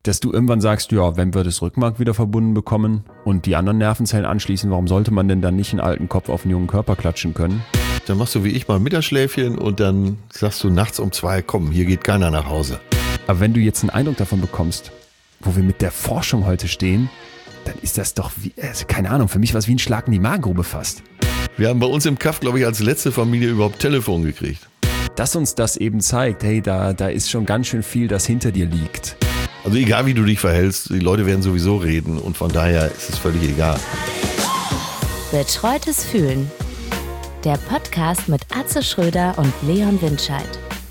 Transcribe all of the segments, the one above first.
dass du irgendwann sagst, ja, wenn wir das Rückenmark wieder verbunden bekommen und die anderen Nervenzellen anschließen, warum sollte man denn dann nicht einen alten Kopf auf einen jungen Körper klatschen können? Dann machst du wie ich mal ein Mittagsschläfchen und dann sagst du nachts um 2, komm, hier geht keiner nach Hause. Aber wenn du jetzt einen Eindruck davon bekommst, wo wir mit der Forschung heute stehen, dann ist das doch wie, also keine Ahnung, für mich war es wie ein Schlag in die Magengrube fast. Wir haben bei uns im Kaff, glaube ich, als letzte Familie überhaupt Telefon gekriegt. Dass uns das eben zeigt, hey, da ist schon ganz schön viel, das hinter dir liegt. Also egal, wie du dich verhältst, die Leute werden sowieso reden und von daher ist es völlig egal. Betreutes Fühlen. Der Podcast mit Atze Schröder und Leon Windscheid.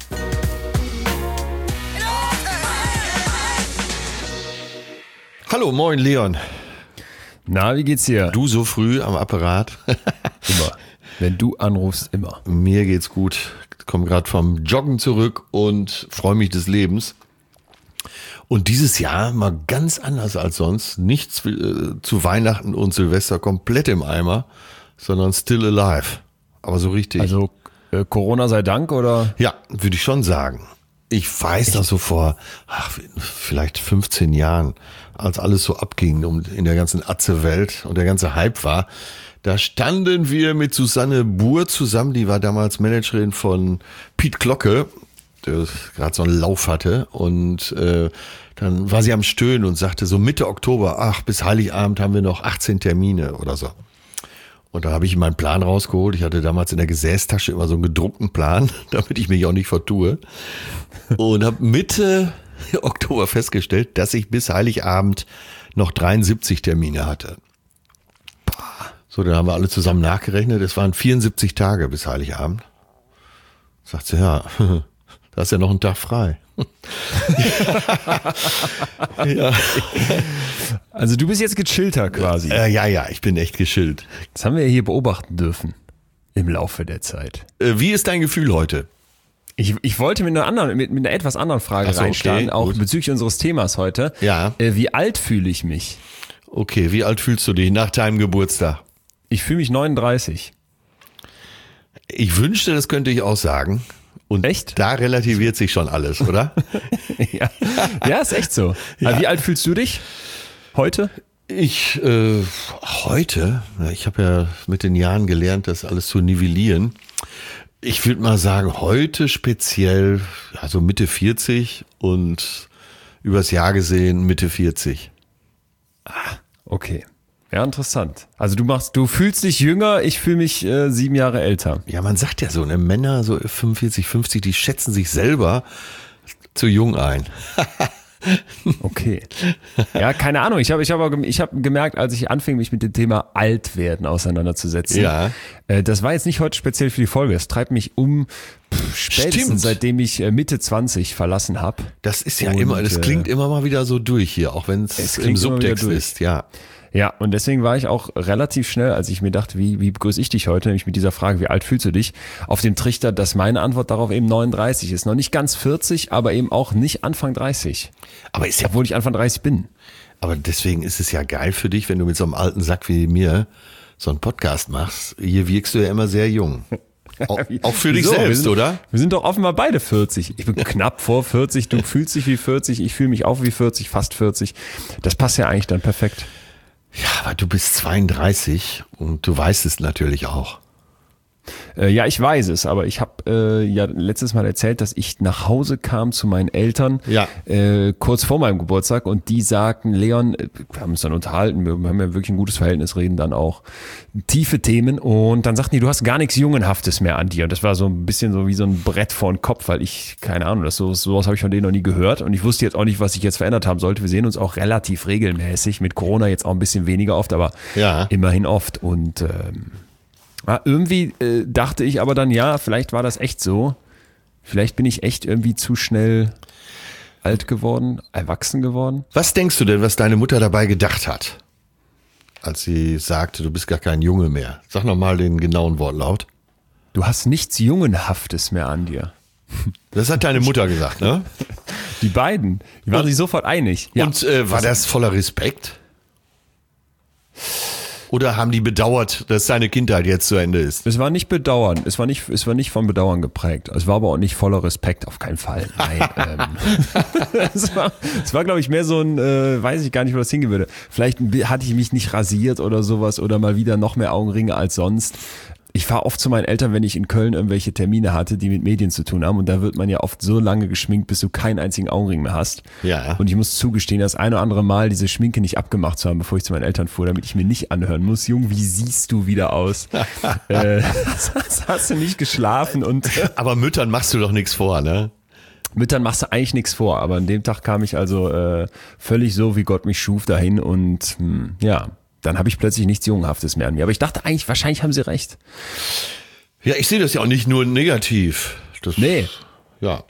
Hallo, moin Leon. Na, wie geht's dir? Du so früh am Apparat? Immer. Wenn du anrufst, immer. Mir geht's gut. Ich komme gerade vom Joggen zurück und freue mich des Lebens. Und dieses Jahr mal ganz anders als sonst. Nichts zu Weihnachten und Silvester komplett im Eimer, sondern still alive. Aber so richtig. Also Corona sei Dank, oder? Ja, würde ich schon sagen. Ich weiß das so vor vielleicht 15 Jahren, als alles so abging in der ganzen Atze-Welt und der ganze Hype war. Da standen wir mit Susanne Buhr zusammen, die war damals Managerin von Piet Glocke, der gerade so einen Lauf hatte. Und dann war sie am Stöhnen und sagte so Mitte Oktober, bis Heiligabend haben wir noch 18 Termine oder so. Und da habe ich meinen Plan rausgeholt. Ich hatte damals in der Gesäßtasche immer so einen gedruckten Plan, damit ich mich auch nicht vertue. Und habe Mitte Oktober festgestellt, dass ich bis Heiligabend noch 73 Termine hatte. So, dann haben wir alle zusammen nachgerechnet. Es waren 74 Tage bis Heiligabend. Sagt sie, ja, da ist ja noch ein Tag frei. Ja. Also du bist jetzt gechillter quasi. Ja, ich bin echt gechillt. Das haben wir ja hier beobachten dürfen im Laufe der Zeit. Wie ist dein Gefühl heute? Ich wollte mit einer etwas anderen Frage reinstarten, auch gut. Bezüglich unseres Themas heute. Ja. Wie alt fühle ich mich? Okay, wie alt fühlst du dich nach deinem Geburtstag? Ich fühle mich 39. Ich wünschte, das könnte ich auch sagen. Und echt? Da relativiert sich schon alles, oder? Ja, ist echt so. Ja. Also wie alt fühlst du dich heute? Heute, ich habe ja mit den Jahren gelernt, das alles zu nivellieren. Ich würde mal sagen, heute speziell, also Mitte 40 und übers Jahr gesehen Mitte 40. Okay. Ja, interessant. Also du fühlst dich jünger, ich fühle mich 7 Jahre älter. Ja, man sagt ja so, ne, Männer so 45, 50, die schätzen sich selber zu jung ein. Okay. Ja, keine Ahnung. Ich hab gemerkt, als ich anfing, mich mit dem Thema Altwerden auseinanderzusetzen. Ja. Das war jetzt nicht heute speziell für die Folge. Es treibt mich spätestens seitdem ich Mitte 20 verlassen habe. Das ist ja das klingt immer mal wieder so durch hier, auch wenn es im Subtext ist, ja. Ja, und deswegen war ich auch relativ schnell, als ich mir dachte, wie begrüße ich dich heute, nämlich mit dieser Frage, wie alt fühlst du dich, auf dem Trichter, dass meine Antwort darauf eben 39 ist. Noch nicht ganz 40, aber eben auch nicht Anfang 30. Aber ist ja, obwohl ich Anfang 30 bin. Aber deswegen ist es ja geil für dich, wenn du mit so einem alten Sack wie mir so einen Podcast machst. Hier wirkst du ja immer sehr jung. Auch für dich selbst, oder? Wir sind doch offenbar beide 40. Ich bin knapp vor 40, du fühlst dich wie 40, ich fühle mich auch wie 40, fast 40. Das passt ja eigentlich dann perfekt. Ja, aber du bist 32 und du weißt es natürlich auch. Ja, ich weiß es, aber ich habe ja letztes Mal erzählt, dass ich nach Hause kam zu meinen Eltern, kurz vor meinem Geburtstag, und die sagten, Leon, wir haben uns dann unterhalten, wir haben ja wirklich ein gutes Verhältnis, reden dann auch tiefe Themen, und dann sagten die, du hast gar nichts Jungenhaftes mehr an dir, und das war so ein bisschen so wie so ein Brett vor den Kopf, weil ich, keine Ahnung, sowas habe ich von denen noch nie gehört, und ich wusste jetzt auch nicht, was sich jetzt verändert haben sollte. Wir sehen uns auch relativ regelmäßig, mit Corona jetzt auch ein bisschen weniger oft, aber immerhin oft, und irgendwie dachte ich aber dann, ja, vielleicht war das echt so. Vielleicht bin ich echt irgendwie zu schnell alt geworden, erwachsen geworden. Was denkst du denn, was deine Mutter dabei gedacht hat, als sie sagte, du bist gar kein Junge mehr? Sag nochmal den genauen Wortlaut. Du hast nichts Jungenhaftes mehr an dir. Das hat deine Mutter gesagt, ne? Die beiden, die waren sich sofort einig. Ja. Und war das voller Respekt? Oder haben die bedauert, dass seine Kindheit jetzt zu Ende ist? Es war nicht Bedauern, es war nicht von Bedauern geprägt. Es war aber auch nicht voller Respekt, auf keinen Fall. Nein. Es war glaube ich, mehr so ein, weiß ich gar nicht, wo das hingehen würde. Vielleicht hatte ich mich nicht rasiert oder sowas oder mal wieder noch mehr Augenringe als sonst. Ich fahre oft zu meinen Eltern, wenn ich in Köln irgendwelche Termine hatte, die mit Medien zu tun haben. Und da wird man ja oft so lange geschminkt, bis du keinen einzigen Augenring mehr hast. Ja. Und ich muss zugestehen, das eine oder andere Mal diese Schminke nicht abgemacht zu haben, bevor ich zu meinen Eltern fuhr, damit ich mir nicht anhören muss, Jung, wie siehst du wieder aus? Hast du nicht geschlafen? Aber Müttern machst du doch nichts vor, ne? Müttern machst du eigentlich nichts vor. Aber an dem Tag kam ich also völlig so, wie Gott mich schuf, dahin. Und dann habe ich plötzlich nichts Jungenhaftes mehr an mir. Aber ich dachte eigentlich, wahrscheinlich haben sie recht. Ja, ich sehe das ja auch nicht nur negativ. Nee. Ja.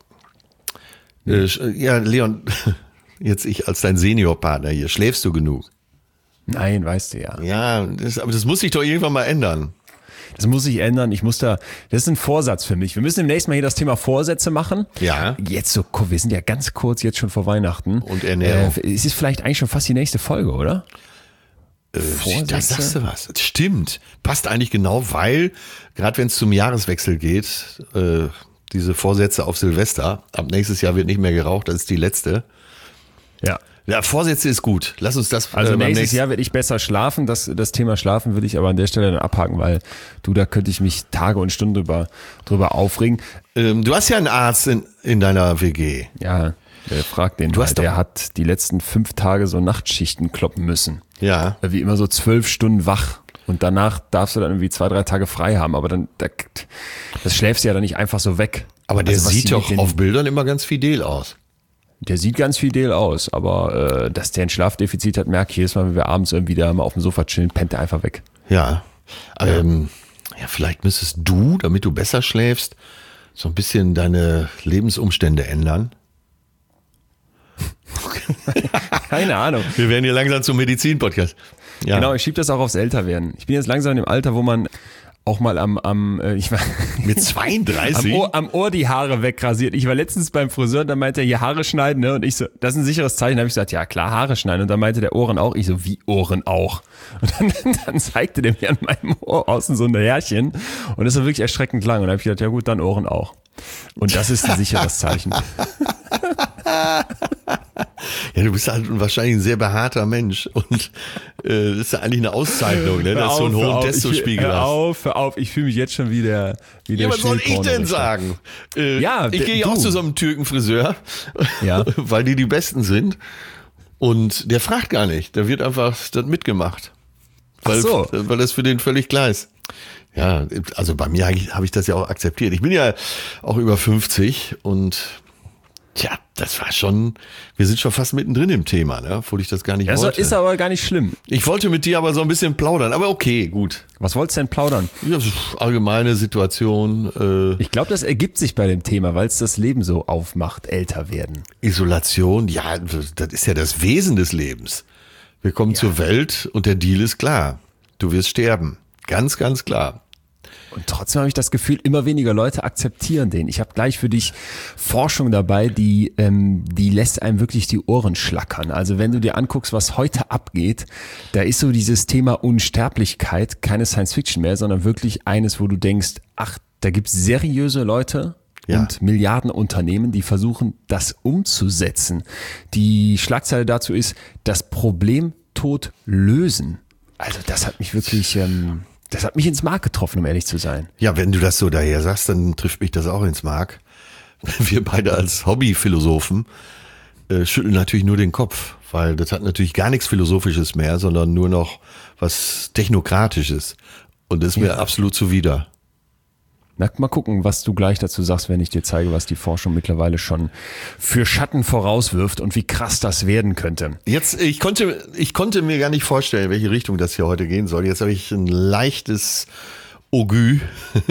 Ja, Leon, jetzt ich als dein Seniorpartner hier, schläfst du genug? Nein, weißt du ja. Ja, aber das muss sich doch irgendwann mal ändern. Das muss sich ändern. Das ist ein Vorsatz für mich. Wir müssen demnächst mal hier das Thema Vorsätze machen. Ja. Jetzt so, wir sind ja ganz kurz jetzt schon vor Weihnachten. Und Ernährung. Es ist vielleicht eigentlich schon fast die nächste Folge, oder? Da sagst du was. Das stimmt. Passt eigentlich genau, weil, gerade wenn es zum Jahreswechsel geht, diese Vorsätze auf Silvester, ab nächstes Jahr wird nicht mehr geraucht, das ist die letzte. Ja. Ja, Vorsätze ist gut. Lass uns das Also nächstes Jahr werde ich besser schlafen. Das Thema Schlafen würde ich aber an der Stelle dann abhaken, weil da könnte ich mich Tage und Stunden drüber aufregen. Du hast ja einen Arzt in deiner WG. Ja, frag den. Der hat die letzten 5 Tage so Nachtschichten kloppen müssen. Ja. Wie immer so 12 Stunden wach. Und danach darfst du dann irgendwie 2-3 Tage frei haben. Aber dann, das schläfst du ja dann nicht einfach so weg. Aber der sieht doch auf Bildern immer ganz fidel aus. Der sieht ganz fidel aus, aber dass der ein Schlafdefizit hat, merke ich jedes Mal, wenn wir abends irgendwie da mal auf dem Sofa chillen, pennt er einfach weg. Ja. Ja, vielleicht müsstest du, damit du besser schläfst, so ein bisschen deine Lebensumstände ändern. Keine Ahnung. Wir werden hier langsam zum Medizin-Podcast. Ja. Genau, ich schiebe das auch aufs Älterwerden. Ich bin jetzt langsam in dem Alter, wo man auch mal mit 32 am Ohr die Haare wegrasiert. Ich war letztens beim Friseur, da meinte er, hier Haare schneiden, ne? Und ich so, das ist ein sicheres Zeichen. Da habe ich gesagt, ja klar, Haare schneiden. Und dann meinte der Ohren auch. Ich so, wie Ohren auch? Und dann zeigte der mir an meinem Ohr außen so ein Härchen. Und das war wirklich erschreckend lang. Und da habe ich gedacht, ja gut, dann Ohren auch. Und das ist ein sicheres Zeichen. Ja, du bist halt wahrscheinlich ein sehr behaarter Mensch und das ist ja eigentlich eine Auszeichnung, ne, dass du einen hohen Testospiegel hast. Hör auf, ich fühle mich jetzt schon wie der Ja, was soll ich denn sagen? Ich gehe ja auch zu so einem Türkenfriseur, weil die Besten sind und der fragt gar nicht, der wird einfach das mitgemacht, weil das für den völlig klar ist. Ja, also bei mir habe ich das ja auch akzeptiert. Ich bin ja auch über 50 und tja, das war schon, wir sind schon fast mittendrin im Thema, ne? Obwohl ich das gar nicht wollte. Das ist aber gar nicht schlimm. Ich wollte mit dir aber so ein bisschen plaudern, aber okay, gut. Was wolltest du denn plaudern? Ja, allgemeine Situation. Ich glaube, das ergibt sich bei dem Thema, weil es das Leben so aufmacht, älter werden. Isolation, ja, das ist ja das Wesen des Lebens. Wir kommen zur Welt und der Deal ist klar. Du wirst sterben. Ganz, ganz klar. Und trotzdem habe ich das Gefühl, immer weniger Leute akzeptieren den. Ich habe gleich für dich Forschung dabei, die lässt einem wirklich die Ohren schlackern. Also wenn du dir anguckst, was heute abgeht, da ist so dieses Thema Unsterblichkeit keine Science-Fiction mehr, sondern wirklich eines, wo du denkst, ach, da gibt's seriöse Leute und Milliardenunternehmen, die versuchen, das umzusetzen. Die Schlagzeile dazu ist, das Problem tot lösen. Also das hat mich wirklich... Das hat mich ins Mark getroffen, um ehrlich zu sein. Ja, wenn du das so daher sagst, dann trifft mich das auch ins Mark. Wir beide als Hobbyphilosophen schütteln natürlich nur den Kopf, weil das hat natürlich gar nichts Philosophisches mehr, sondern nur noch was Technokratisches. Und das ist mir absolut zuwider. Na, mal gucken, was du gleich dazu sagst, wenn ich dir zeige, was die Forschung mittlerweile schon für Schatten vorauswirft und wie krass das werden könnte. Jetzt, ich konnte mir gar nicht vorstellen, in welche Richtung das hier heute gehen soll. Jetzt habe ich ein leichtes Augü,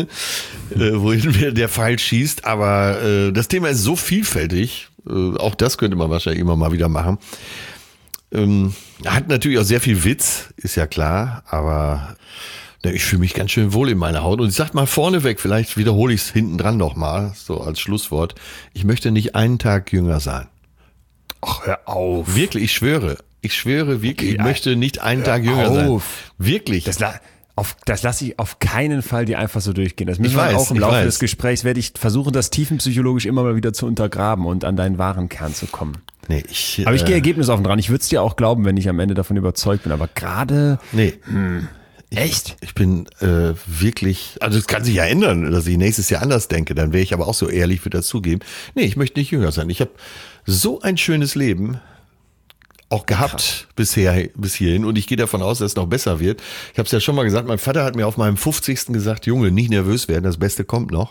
wohin mir der Pfeil schießt. Aber das Thema ist so vielfältig. Auch das könnte man wahrscheinlich immer mal wieder machen. Hat natürlich auch sehr viel Witz, ist ja klar, aber ich fühle mich ganz schön wohl in meiner Haut. Und ich sag mal vorneweg, vielleicht wiederhole ich es hinten dran nochmal, so als Schlusswort. Ich möchte nicht einen Tag jünger sein. Ach, hör auf. Wirklich, ich schwöre wirklich, Okay, ich möchte nicht einen Tag jünger sein. Wirklich. Das lasse ich auf keinen Fall dir einfach so durchgehen. Das müssen Ich wir weiß, auch im ich Laufe weiß. des Gesprächs, werde ich versuchen, das tiefenpsychologisch immer mal wieder zu untergraben und an deinen wahren Kern zu kommen. Nee, Aber ich gehe ergebnisoffen dran. Ich würde es dir auch glauben, wenn ich am Ende davon überzeugt bin. Aber gerade... Nee. Echt? Ich bin wirklich, also es kann sich ja ändern, dass ich nächstes Jahr anders denke, dann wäre ich aber auch so ehrlich, würde das zugeben. Nee, ich möchte nicht jünger sein. Ich habe so ein schönes Leben auch gehabt bis hierhin und ich gehe davon aus, dass es noch besser wird. Ich habe es ja schon mal gesagt, mein Vater hat mir auf meinem 50. gesagt, Junge, nicht nervös werden, das Beste kommt noch.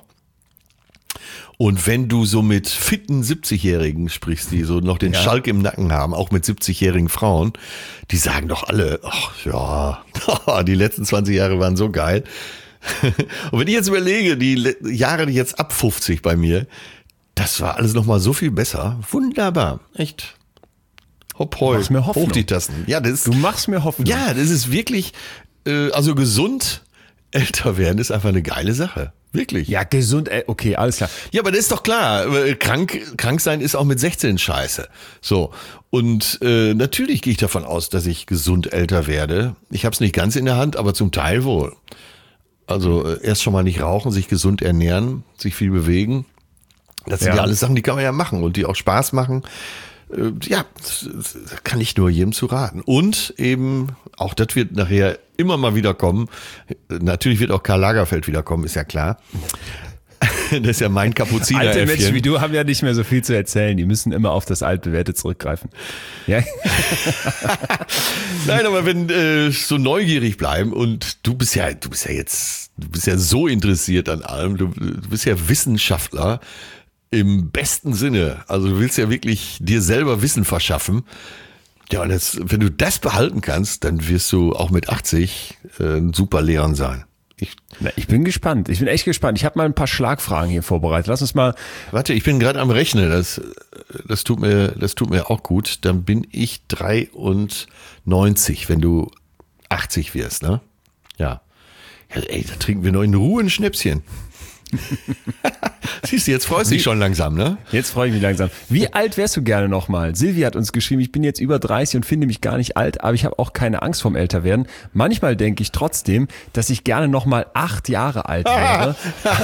Und wenn du so mit fitten 70-Jährigen sprichst, die so noch den Schalk im Nacken haben, auch mit 70-jährigen Frauen, die sagen doch alle, ach ja, die letzten 20 Jahre waren so geil. Und wenn ich jetzt überlege, die Jahre jetzt ab 50 bei mir, das war alles nochmal so viel besser. Wunderbar, echt. Hopp, hoi, machst mir Hoffnung. hoch die Tassen. Ja, Du machst mir Hoffnung. ja, das ist wirklich, also gesund älter werden ist einfach eine geile Sache. Wirklich. Ja, gesund, okay, alles klar. Ja, aber das ist doch klar. Krank sein ist auch mit 16 scheiße. So. Und natürlich gehe ich davon aus, dass ich gesund älter werde. Ich habe es nicht ganz in der Hand, aber zum Teil wohl. Also erst schon mal nicht rauchen, sich gesund ernähren, sich viel bewegen. Das sind ja alles Sachen, die kann man ja machen und die auch Spaß machen. Ja, das kann ich nur jedem zu raten. Und eben, auch das wird nachher immer mal wieder kommen. Natürlich wird auch Karl Lagerfeld wiederkommen, ist ja klar. Das ist ja mein Kapuzineräffchen. Alte Menschen wie du haben ja nicht mehr so viel zu erzählen. Die müssen immer auf das Altbewährte zurückgreifen. Ja. Nein, aber wenn so neugierig bleiben und du bist ja so interessiert an allem. Du bist ja Wissenschaftler. Im besten Sinne. Also du willst ja wirklich dir selber Wissen verschaffen. Ja, und jetzt, wenn du das behalten kannst, dann wirst du auch mit 80 ein super Lehrer sein. Ich bin gespannt. Ich bin echt gespannt. Ich habe mal ein paar Schlagfragen hier vorbereitet. Lass uns mal. Warte, ich bin gerade am Rechnen. Das tut mir auch gut. Dann bin ich 93, wenn du 80 wirst, ne? Ja. Ja, ey, da trinken wir noch in Ruhe ein Schnäpschen. Siehst du, jetzt freust du dich schon langsam, ne? Jetzt freue ich mich langsam. Wie alt wärst du gerne nochmal? Silvi hat uns geschrieben, ich bin jetzt über 30 und finde mich gar nicht alt, aber ich habe auch keine Angst vorm Älterwerden. Manchmal denke ich trotzdem, dass ich gerne nochmal 8 Jahre alt wäre.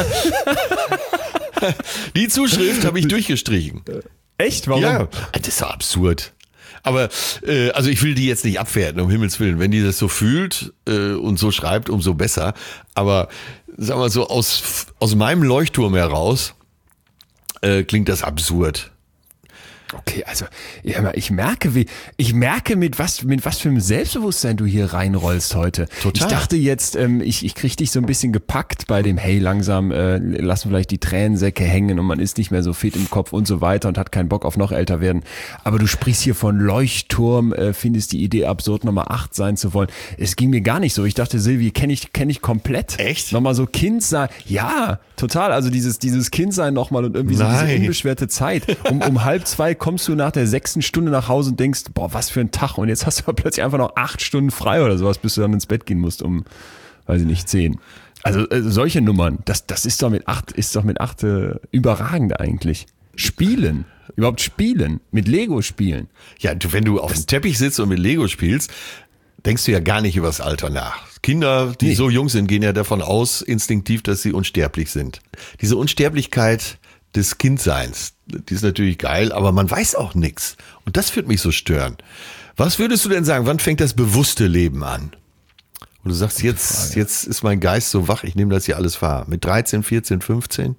Die Zuschrift habe ich durchgestrichen. Echt? Warum? Ja, das ist doch absurd. Aber also ich will die jetzt nicht abwerten, um Himmels Willen. Wenn die das so fühlt und so schreibt, umso besser. Aber sag mal so, aus meinem Leuchtturm heraus klingt das absurd. Okay, also ja, ich merke, mit was für einem Selbstbewusstsein du hier reinrollst heute. Total. Ich dachte jetzt, ich krieg dich so ein bisschen gepackt bei dem, hey, langsam lassen vielleicht die Tränensäcke hängen und man ist nicht mehr so fit im Kopf und so weiter und hat keinen Bock auf noch älter werden. Aber du sprichst hier von Leuchtturm, findest die Idee absurd, nochmal 8 sein zu wollen. Es ging mir gar nicht so. Ich dachte, Silvi, kenn ich komplett. Echt? Nochmal so Kind sein. Ja, total. Also dieses Kind sein nochmal und irgendwie so diese unbeschwerte Zeit. Um 1:30 kommst du nach der 6. Stunde nach Hause und denkst, boah, was für ein Tag. Und jetzt hast du plötzlich einfach noch 8 Stunden frei oder sowas, bis du dann ins Bett gehen musst um, weiß ich nicht, 10. Also solche Nummern, das ist doch mit 8 überragend eigentlich. Spielen. Überhaupt spielen. Mit Lego spielen. Ja, wenn du auf dem Teppich sitzt und mit Lego spielst, denkst du ja gar nicht über das Alter nach. Kinder, die so jung sind, gehen ja davon aus, instinktiv, dass sie unsterblich sind. Diese Unsterblichkeit des Kindseins, die ist natürlich geil, aber man weiß auch nichts. Und das wird mich so stören. Was würdest du denn sagen, wann fängt das bewusste Leben an? Und du sagst, jetzt ist mein Geist so wach, ich nehme das hier alles wahr. Mit 13, 14, 15?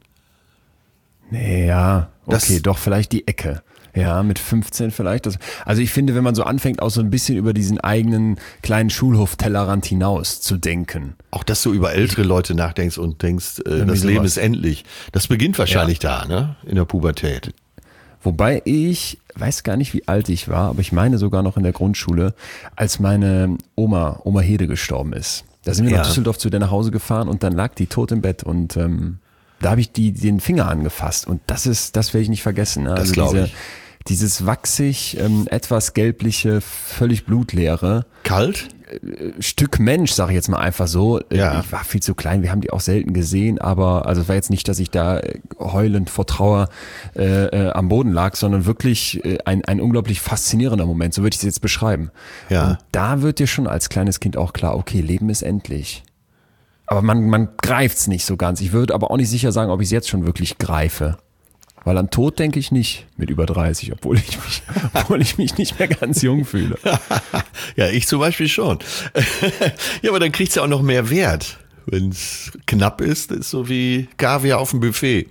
Nee, ja, okay, doch vielleicht die Ecke. Ja, mit 15 vielleicht. Also ich finde, wenn man so anfängt, auch so ein bisschen über diesen eigenen kleinen Schulhof-Tellerrand hinaus zu denken. Auch, dass du über ältere Leute nachdenkst und denkst, das Leben ist endlich. Das beginnt wahrscheinlich da, ne? In der Pubertät. Wobei ich weiß gar nicht, wie alt ich war, aber ich meine sogar noch in der Grundschule, als meine Oma Hede gestorben ist. Da sind wir nach Düsseldorf zu der nach Hause gefahren und dann lag die tot im Bett und da habe ich den Finger angefasst und das werde ich nicht vergessen. Ne? Das glaube ich. Dieses wachsig, etwas gelbliche, völlig blutleere. Kalt? Stück Mensch, sage ich jetzt mal einfach so. Ja. Ich war viel zu klein, wir haben die auch selten gesehen, aber also es war jetzt nicht, dass ich da heulend vor Trauer am Boden lag, sondern wirklich ein unglaublich faszinierender Moment, so würde ich es jetzt beschreiben. Ja. Und da wird dir schon als kleines Kind auch klar, okay, Leben ist endlich. Aber man greift es nicht so ganz. Ich würde aber auch nicht sicher sagen, ob ich es jetzt schon wirklich greife. Weil an Tod denke ich nicht mit über 30, obwohl ich mich nicht mehr ganz jung fühle. Ja, ich zum Beispiel schon. Ja, aber dann kriegt es ja auch noch mehr Wert. Wenn es knapp ist so wie Kaviar auf dem Buffet.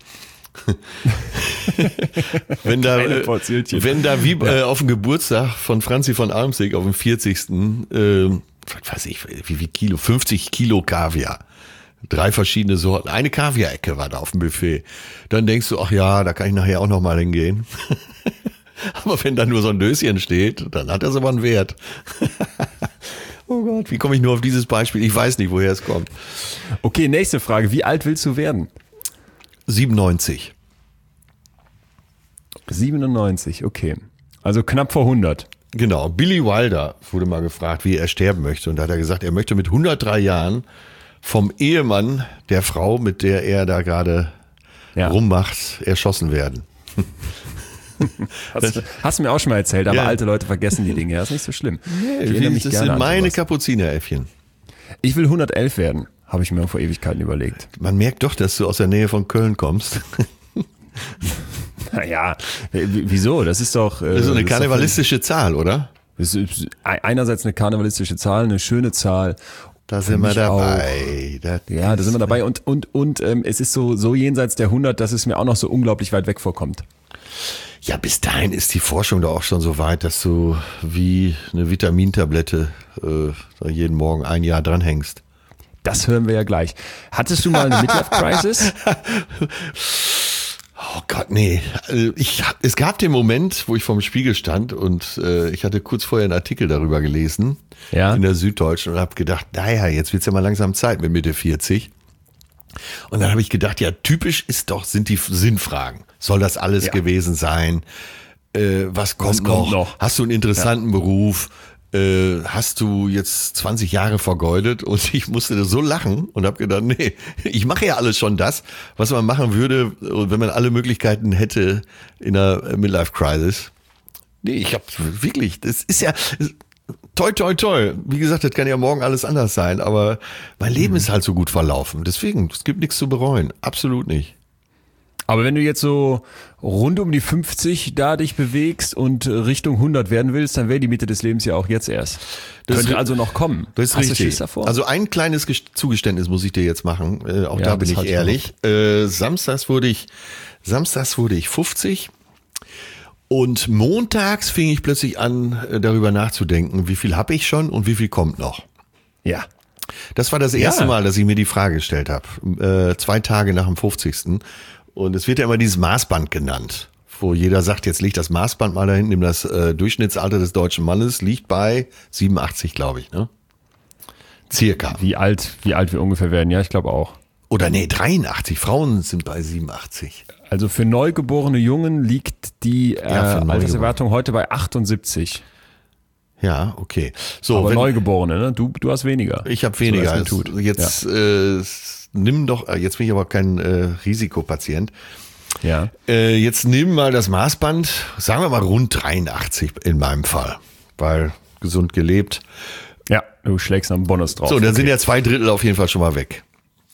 wenn da wie auf dem Geburtstag von Franzi von Almsig auf dem 40. Was weiß ich, wie viel Kilo? 50 Kilo Kaviar. 3 verschiedene Sorten. Eine Kaviarecke war da auf dem Buffet. Dann denkst du, ach ja, da kann ich nachher auch noch mal hingehen. Aber wenn da nur so ein Döschen steht, dann hat das aber einen Wert. Oh Gott, wie komme ich nur auf dieses Beispiel? Ich weiß nicht, woher es kommt. Okay, nächste Frage. Wie alt willst du werden? 97. 97, okay. Also knapp vor 100. Genau. Billy Wilder wurde mal gefragt, wie er sterben möchte. Und da hat er gesagt, er möchte mit 103 Jahren vom Ehemann der Frau, mit der er da gerade rummacht, erschossen werden. Hast du mir auch schon mal erzählt, aber alte Leute vergessen die Dinge. Das ist nicht so schlimm. Das sind meine Kapuzineräffchen. Ich will 111 werden, habe ich mir vor Ewigkeiten überlegt. Man merkt doch, dass du aus der Nähe von Köln kommst. Naja, wieso? Das ist doch... Das ist so eine karnevalistische Zahl, oder? Das ist einerseits eine karnevalistische Zahl, eine schöne Zahl. Da sind wir dabei. Da sind wir dabei. Und es ist so jenseits der 100, dass es mir auch noch so unglaublich weit weg vorkommt. Ja, bis dahin ist die Forschung doch auch schon so weit, dass du wie eine Vitamintablette jeden Morgen ein Jahr dranhängst. Das hören wir ja gleich. Hattest du mal eine Midlife-Crisis? Oh Gott, nee. Es gab den Moment, wo ich vorm Spiegel stand und ich hatte kurz vorher einen Artikel darüber gelesen in der Süddeutschen und habe gedacht, naja, jetzt wird's ja mal langsam Zeit mit Mitte 40. Und dann habe ich gedacht, ja, typisch sind die Sinnfragen. Soll das alles gewesen sein? Was kommt noch? Hast du einen interessanten Beruf? Hast du jetzt 20 Jahre vergeudet? Und ich musste so lachen und habe gedacht, nee, ich mache ja alles schon das, was man machen würde, wenn man alle Möglichkeiten hätte in einer Midlife-Crisis. Nee, ich habe wirklich, das ist ja toi, toi, toi. Wie gesagt, das kann ja morgen alles anders sein, aber mein Leben ist halt so gut verlaufen. Deswegen, es gibt nichts zu bereuen. Absolut nicht. Aber wenn du jetzt so rund um die 50 da dich bewegst und Richtung 100 werden willst, dann wäre die Mitte des Lebens ja auch jetzt erst. Könnte also noch kommen. Das ist Hast richtig. du Schiss davor? Also ein kleines Zugeständnis muss ich dir jetzt machen. Auch da bin ich ehrlich. Samstags wurde ich 50 und montags fing ich plötzlich an, darüber nachzudenken, wie viel habe ich schon und wie viel kommt noch. Ja. Das war das erste Mal, dass ich mir die Frage gestellt habe. 2 Tage nach dem 50. Und es wird ja immer dieses Maßband genannt, wo jeder sagt, jetzt liegt das Maßband mal da hinten, das Durchschnittsalter des deutschen Mannes liegt bei 87, glaube ich, ne? Circa. Wie alt wir ungefähr werden, ja, ich glaube auch. Oder nee, 83, Frauen sind bei 87. Also für neugeborene Jungen liegt die Alterserwartung heute bei 78. Ja, okay. So, aber Neugeborene, ne? Du hast weniger. Ich habe weniger. Jetzt jetzt bin ich aber kein Risikopatient. Ja. Jetzt nimm mal das Maßband, sagen wir mal rund 83 in meinem Fall, weil gesund gelebt. Ja, du schlägst am Bonus drauf. So, dann sind ja 2/3 auf jeden Fall schon mal weg.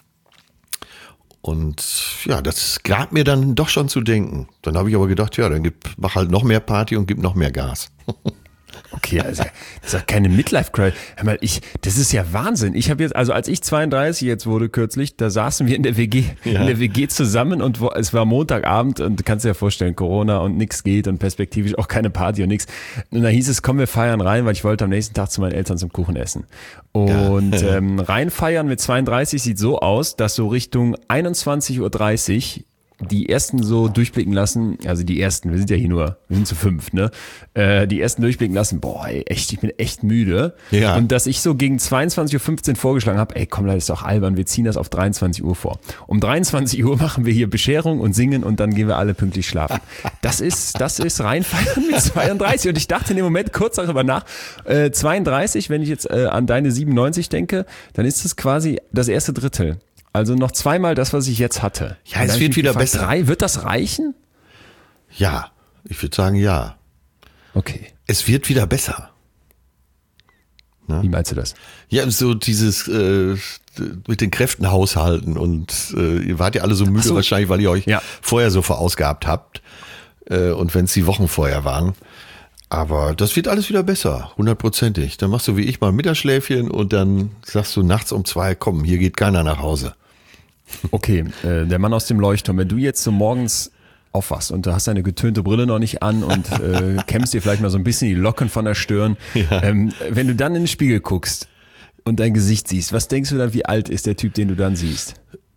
Und ja, das gab mir dann doch schon zu denken. Dann habe ich aber gedacht, ja, dann mach halt noch mehr Party und gib noch mehr Gas. Okay, also das ist ja keine Midlife-Crisis. Hör mal, das ist ja Wahnsinn. Ich habe jetzt, also als ich 32 jetzt wurde kürzlich, da saßen wir in der WG zusammen und es war Montagabend und du kannst dir ja vorstellen, Corona und nix geht und perspektivisch auch keine Party und nix. Und da hieß es, komm, wir feiern rein, weil ich wollte am nächsten Tag zu meinen Eltern zum Kuchen essen. Und reinfeiern mit 32 sieht so aus, dass so Richtung 21:30 Uhr die ersten so durchblicken lassen, also die ersten, wir sind zu 5, ne? Die ersten durchblicken lassen, boah, ey, echt, ich bin echt müde. Ja. Und dass ich so gegen 22.15 Uhr vorgeschlagen habe, ey, komm, das ist doch albern, wir ziehen das auf 23 Uhr vor. Um 23 Uhr machen wir hier Bescherung und singen und dann gehen wir alle pünktlich schlafen. Das ist reinfeiern mit 32 und ich dachte in dem Moment kurz darüber nach, 32, wenn ich jetzt an deine 97 denke, dann ist es quasi das erste Drittel. Also noch zweimal das, was ich jetzt hatte. Ja, es wird wieder besser. Wird das reichen? Ja, ich würde sagen ja. Okay. Es wird wieder besser. Ne? Wie meinst du das? Ja, so dieses mit den Kräften haushalten und ihr wart ja alle so müde wahrscheinlich, weil ihr euch vorher so verausgabt habt und wenn es die Wochen vorher waren. Aber das wird alles wieder besser, 100%. Dann machst du wie ich mal ein Mittagsschläfchen und dann sagst du nachts um 2, komm, hier geht keiner nach Hause. Okay, der Mann aus dem Leuchtturm, wenn du jetzt so morgens aufwachst und du hast deine getönte Brille noch nicht an und kämmst dir vielleicht mal so ein bisschen die Locken von der Stirn. Ja. Wenn du dann in den Spiegel guckst und dein Gesicht siehst, was denkst du dann, wie alt ist der Typ, den du dann siehst?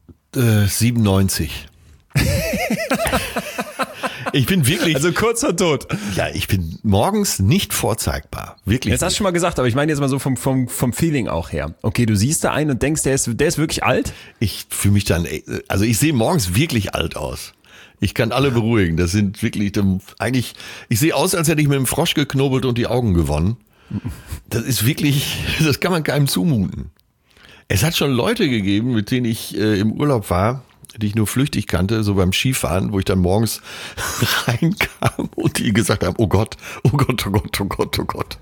97. Ich bin wirklich... Also kurz vor Tod. Ja, ich bin morgens nicht vorzeigbar. Wirklich. Jetzt hast du schon mal gesagt, aber ich meine jetzt mal so vom Feeling auch her. Okay, du siehst da einen und denkst, der ist wirklich alt? Ich fühle mich dann... Also ich sehe morgens wirklich alt aus. Ich kann alle beruhigen. Das sind wirklich... Eigentlich... Ich sehe aus, als hätte ich mit dem Frosch geknobelt und die Augen gewonnen. Das ist wirklich... Das kann man keinem zumuten. Es hat schon Leute gegeben, mit denen ich im Urlaub war, die ich nur flüchtig kannte, so beim Skifahren, wo ich dann morgens reinkam und die gesagt haben, oh Gott, oh Gott, oh Gott, oh Gott, oh Gott.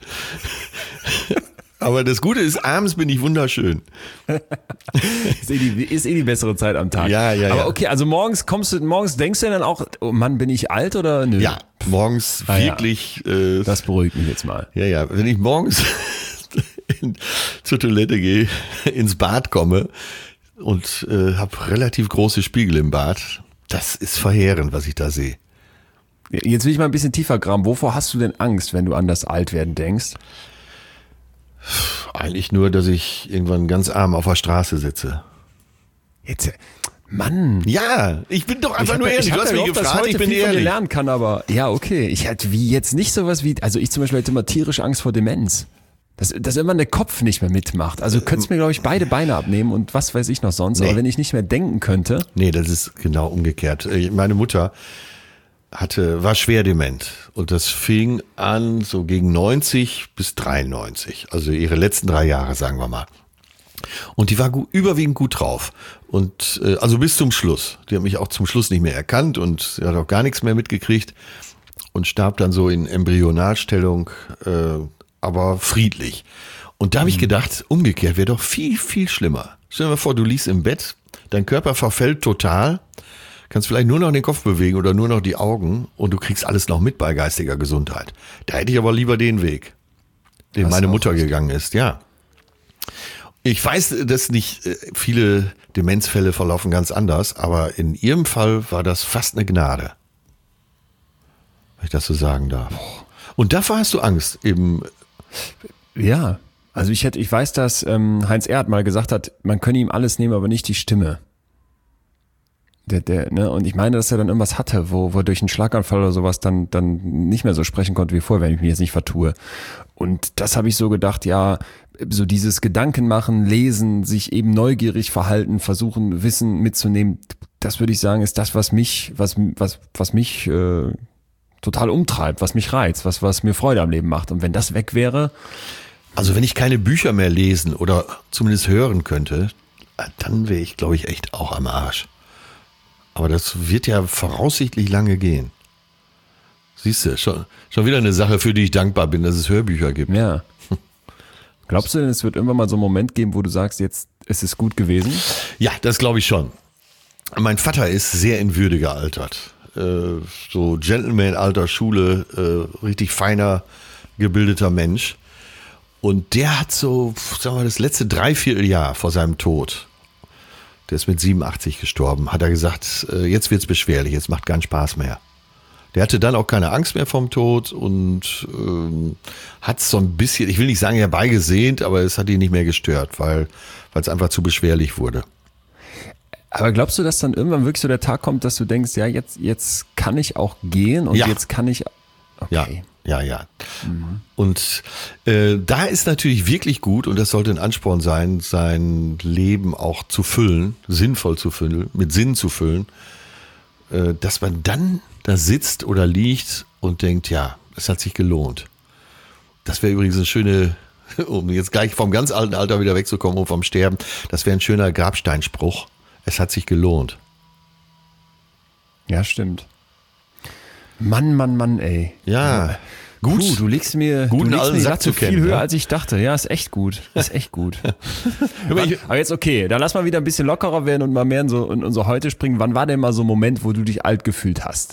Aber das Gute ist, abends bin ich wunderschön. Ist die bessere Zeit am Tag. Ja. Aber okay, also morgens denkst du dann auch, oh Mann, bin ich alt oder nö? Ja, morgens wirklich. Ja. Das beruhigt mich jetzt mal. Ja, wenn ich morgens zur Toilette gehe, ins Bad komme, und habe relativ große Spiegel im Bad. Das ist verheerend, was ich da sehe. Jetzt will ich mal ein bisschen tiefer graben. Wovor hast du denn Angst, wenn du an das Altwerden denkst? Eigentlich nur, dass ich irgendwann ganz arm auf der Straße sitze. Jetzt, Mann. Ja, ich bin doch einfach nur ehrlich. Du hast mich gefragt, ich bin ehrlich. Von dir lernen kann, aber ja, okay. Ich hatte wie jetzt nicht sowas wie, also ich zum Beispiel hätte immer tierisch Angst vor Demenz. Dass immer der Kopf nicht mehr mitmacht. Also könntest mir, glaube ich, beide Beine abnehmen und was weiß ich noch sonst. Nee. Aber wenn ich nicht mehr denken könnte. Nee, das ist genau umgekehrt. Meine Mutter war schwer dement. Und das fing an so gegen 90 bis 93. Also ihre letzten 3 Jahre, sagen wir mal. Und die war überwiegend gut drauf. Und also bis zum Schluss. Die hat mich auch zum Schluss nicht mehr erkannt und sie hat auch gar nichts mehr mitgekriegt. Und starb dann so in Embryonalstellung, aber friedlich. Und da habe ich gedacht, umgekehrt wäre doch viel, viel schlimmer. Stell dir mal vor, du liegst im Bett, dein Körper verfällt total, kannst vielleicht nur noch den Kopf bewegen oder nur noch die Augen und du kriegst alles noch mit bei geistiger Gesundheit. Da hätte ich aber lieber den Weg, den meine Mutter gegangen ist, ja. Ich weiß, dass nicht viele Demenzfälle verlaufen ganz anders, aber in ihrem Fall war das fast eine Gnade. Wenn ich das so sagen darf. Und davor hast du Angst, eben. Ja, also ich weiß, dass Heinz Erhardt mal gesagt hat, man könne ihm alles nehmen, aber nicht die Stimme. Ne? Und ich meine, dass er dann irgendwas hatte, wo er durch einen Schlaganfall oder sowas dann nicht mehr so sprechen konnte wie vorher, wenn ich mich jetzt nicht vertue. Und das habe ich so gedacht, ja, so dieses Gedanken machen, lesen, sich eben neugierig verhalten, versuchen, Wissen mitzunehmen, das würde ich sagen, ist das, was mich total umtreibt, was mich reizt, was mir Freude am Leben macht. Und wenn das weg wäre... Also wenn ich keine Bücher mehr lesen oder zumindest hören könnte, dann wäre ich, glaube ich, echt auch am Arsch. Aber das wird ja voraussichtlich lange gehen. Siehst du, schon wieder eine Sache, für die ich dankbar bin, dass es Hörbücher gibt. Ja. Glaubst du denn, es wird irgendwann mal so einen Moment geben, wo du sagst, jetzt ist es gut gewesen? Ja, das glaube ich schon. Mein Vater ist sehr in Würde gealtert. So Gentleman-Alter, Schule, richtig feiner, gebildeter Mensch. Und der hat so, sagen wir mal, das letzte 3/4 Jahr vor seinem Tod, der ist mit 87 gestorben, hat er gesagt, jetzt wird's beschwerlich, jetzt macht keinen Spaß mehr. Der hatte dann auch keine Angst mehr vom Tod und hat so ein bisschen, ich will nicht sagen herbeigesehnt, aber es hat ihn nicht mehr gestört, weil es einfach zu beschwerlich wurde. Aber glaubst du, dass dann irgendwann wirklich so der Tag kommt, dass du denkst, ja, jetzt kann ich auch gehen und jetzt kann ich... Okay. Ja. Und da ist natürlich wirklich gut, und das sollte ein Ansporn sein, sein Leben auch zu füllen, sinnvoll zu füllen, mit Sinn zu füllen, dass man dann da sitzt oder liegt und denkt, ja, es hat sich gelohnt. Das wäre übrigens eine schöne, um jetzt gleich vom ganz alten Alter wieder wegzukommen und vom Sterben, das wäre ein schöner Grabsteinspruch. Es hat sich gelohnt. Ja, stimmt. Mann, ey. Ja. Gut. Du legst mir guten die alten Sack Latte zu viel kennen, höher, ne? als ich dachte. Ja, ist echt gut. Aber jetzt okay, dann lass mal wieder ein bisschen lockerer werden und mal mehr in unser Heute springen. Wann war denn mal so ein Moment, wo du dich alt gefühlt hast?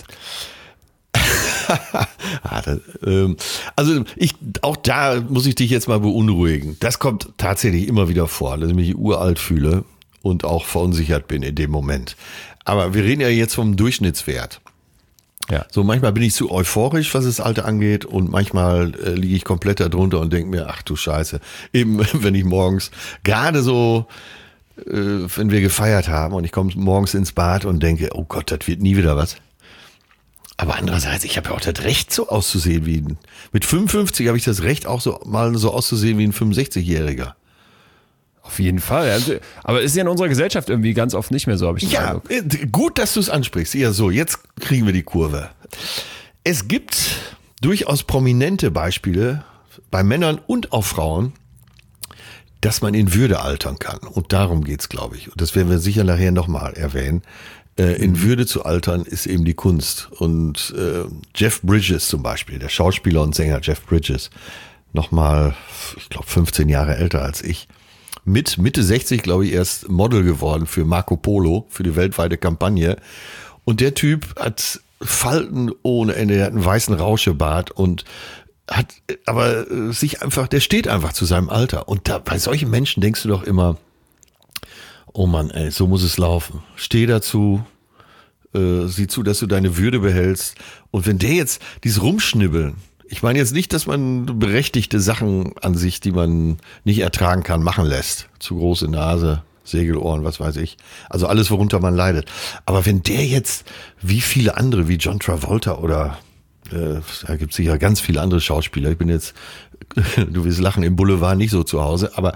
Also auch da muss ich dich jetzt mal beunruhigen. Das kommt tatsächlich immer wieder vor, dass ich mich uralt fühle und auch verunsichert bin in dem Moment. Aber wir reden ja jetzt vom Durchschnittswert. Ja. So, manchmal bin ich zu euphorisch, was das Alter angeht, und manchmal liege ich komplett darunter und denke mir, ach du Scheiße. Eben, wenn ich morgens, gerade so, wenn wir gefeiert haben und ich komme morgens ins Bad und denke, oh Gott, das wird nie wieder was. Aber andererseits, ich habe ja auch das Recht, so auszusehen mit 55 habe ich das Recht, auch so mal so auszusehen wie ein 65-Jähriger. Auf jeden Fall. Also, aber ist ja in unserer Gesellschaft irgendwie ganz oft nicht mehr so, habe ich den Eindruck. Gut, dass du es ansprichst. Ja, so, jetzt kriegen wir die Kurve. Es gibt durchaus prominente Beispiele bei Männern und auch Frauen, dass man in Würde altern kann. Und darum geht's, glaube ich. Und das werden wir sicher nachher nochmal erwähnen. In Würde zu altern ist eben die Kunst. Und Jeff Bridges zum Beispiel, der Schauspieler und Sänger Jeff Bridges, nochmal, ich glaube, 15 Jahre älter als ich, mit Mitte 60, glaube ich, erst Model geworden für Marco Polo, für die weltweite Kampagne. Und der Typ hat Falten ohne Ende, der hat einen weißen Rauschebart und hat aber der steht einfach zu seinem Alter. Und da, bei solchen Menschen denkst du doch immer, oh Mann, ey, so muss es laufen. Steh dazu, sieh zu, dass du deine Würde behältst. Und wenn der jetzt dieses Rumschnibbeln, ich meine jetzt nicht, dass man berechtigte Sachen an sich, die man nicht ertragen kann, machen lässt. Zu große Nase, Segelohren, was weiß ich. Also alles, worunter man leidet. Aber wenn der jetzt, wie viele andere, wie John Travolta oder da gibt es sicher ganz viele andere Schauspieler. Ich bin jetzt, du wirst lachen, im Boulevard nicht so zu Hause. Aber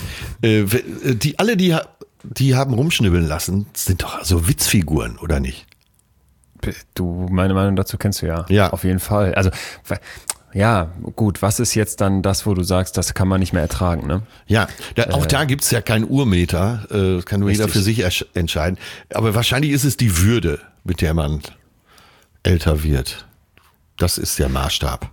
die haben rumschnibbeln lassen, sind doch so Witzfiguren, oder nicht? Du, meine Meinung dazu kennst du ja. Ja. Auf jeden Fall. Also, ja, gut, was ist jetzt dann das, wo du sagst, das kann man nicht mehr ertragen, ne? Ja, auch da gibt's ja keinen Urmeter, kann nur jeder für sich entscheiden. Aber wahrscheinlich ist es die Würde, mit der man älter wird. Das ist der Maßstab.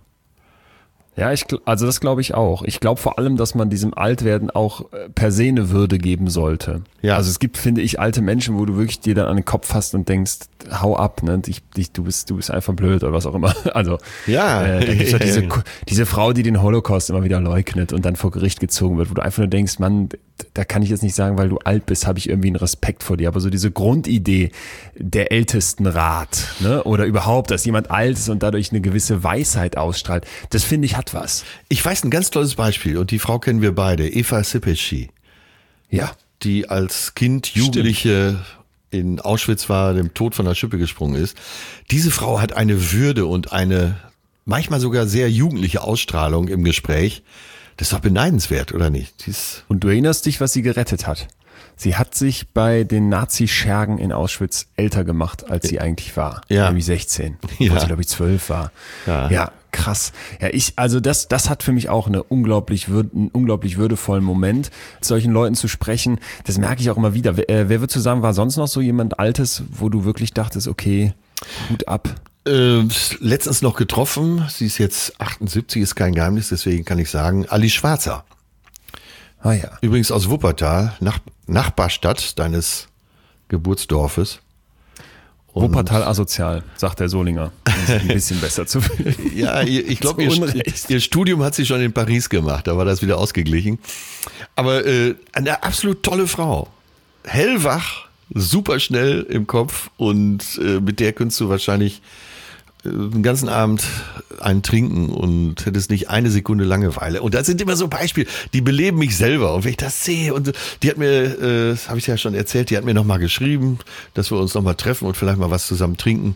Ja, also das glaube ich auch. Ich glaube vor allem, dass man diesem Altwerden auch per se eine Würde geben sollte. Ja. Also es gibt, finde ich, alte Menschen, wo du wirklich dir dann an den Kopf fasst und denkst, hau ab, ne? Du bist einfach blöd oder was auch immer. Also ja, da gibt's ja diese Frau, die den Holocaust immer wieder leugnet und dann vor Gericht gezogen wird, wo du einfach nur denkst, Mann, da kann ich jetzt nicht sagen, weil du alt bist, habe ich irgendwie einen Respekt vor dir. Aber so diese Grundidee der Ältestenrat, ne? Oder überhaupt, dass jemand alt ist und dadurch eine gewisse Weisheit ausstrahlt, das finde ich hat was. Ich weiß ein ganz tolles Beispiel und die Frau kennen wir beide, Eva Sipeschi. Ja. Die als Kind, Jugendliche in Auschwitz war, dem Tod von der Schippe gesprungen ist. Diese Frau hat eine Würde und eine manchmal sogar sehr jugendliche Ausstrahlung im Gespräch. Das ist doch beneidenswert, oder nicht? Und du erinnerst dich, was sie gerettet hat. Sie hat sich bei den Nazi-Schergen in Auschwitz älter gemacht, als sie eigentlich war. Ja. Nämlich 16. Ja. Als sie, glaube ich, 12 war. Ja, krass. Ja, das hat für mich auch einen unglaublich würdevollen Moment, mit solchen Leuten zu sprechen. Das merke ich auch immer wieder. Wer würdest du sagen, war sonst noch so jemand Altes, wo du wirklich dachtest, okay, Hut ab? Letztens noch getroffen. Sie ist jetzt 78, ist kein Geheimnis, deswegen kann ich sagen, Ali Schwarzer. Ah ja. Übrigens aus Wuppertal, Nachbarstadt deines Geburtsdorfes. Und Wuppertal asozial, sagt der Solinger. Um sich ein bisschen besser zu fühlen. Ja, ich glaube, ihr Studium hat sie schon in Paris gemacht, da war das wieder ausgeglichen. Aber eine absolut tolle Frau. Hellwach, super schnell im Kopf und mit der könntest du wahrscheinlich den ganzen Abend einen trinken und hättest nicht eine Sekunde Langeweile. Und das sind immer so Beispiele, die beleben mich selber. Und wenn ich das sehe, und die hat mir, das habe ich ja schon erzählt, die hat mir nochmal geschrieben, dass wir uns nochmal treffen und vielleicht mal was zusammen trinken.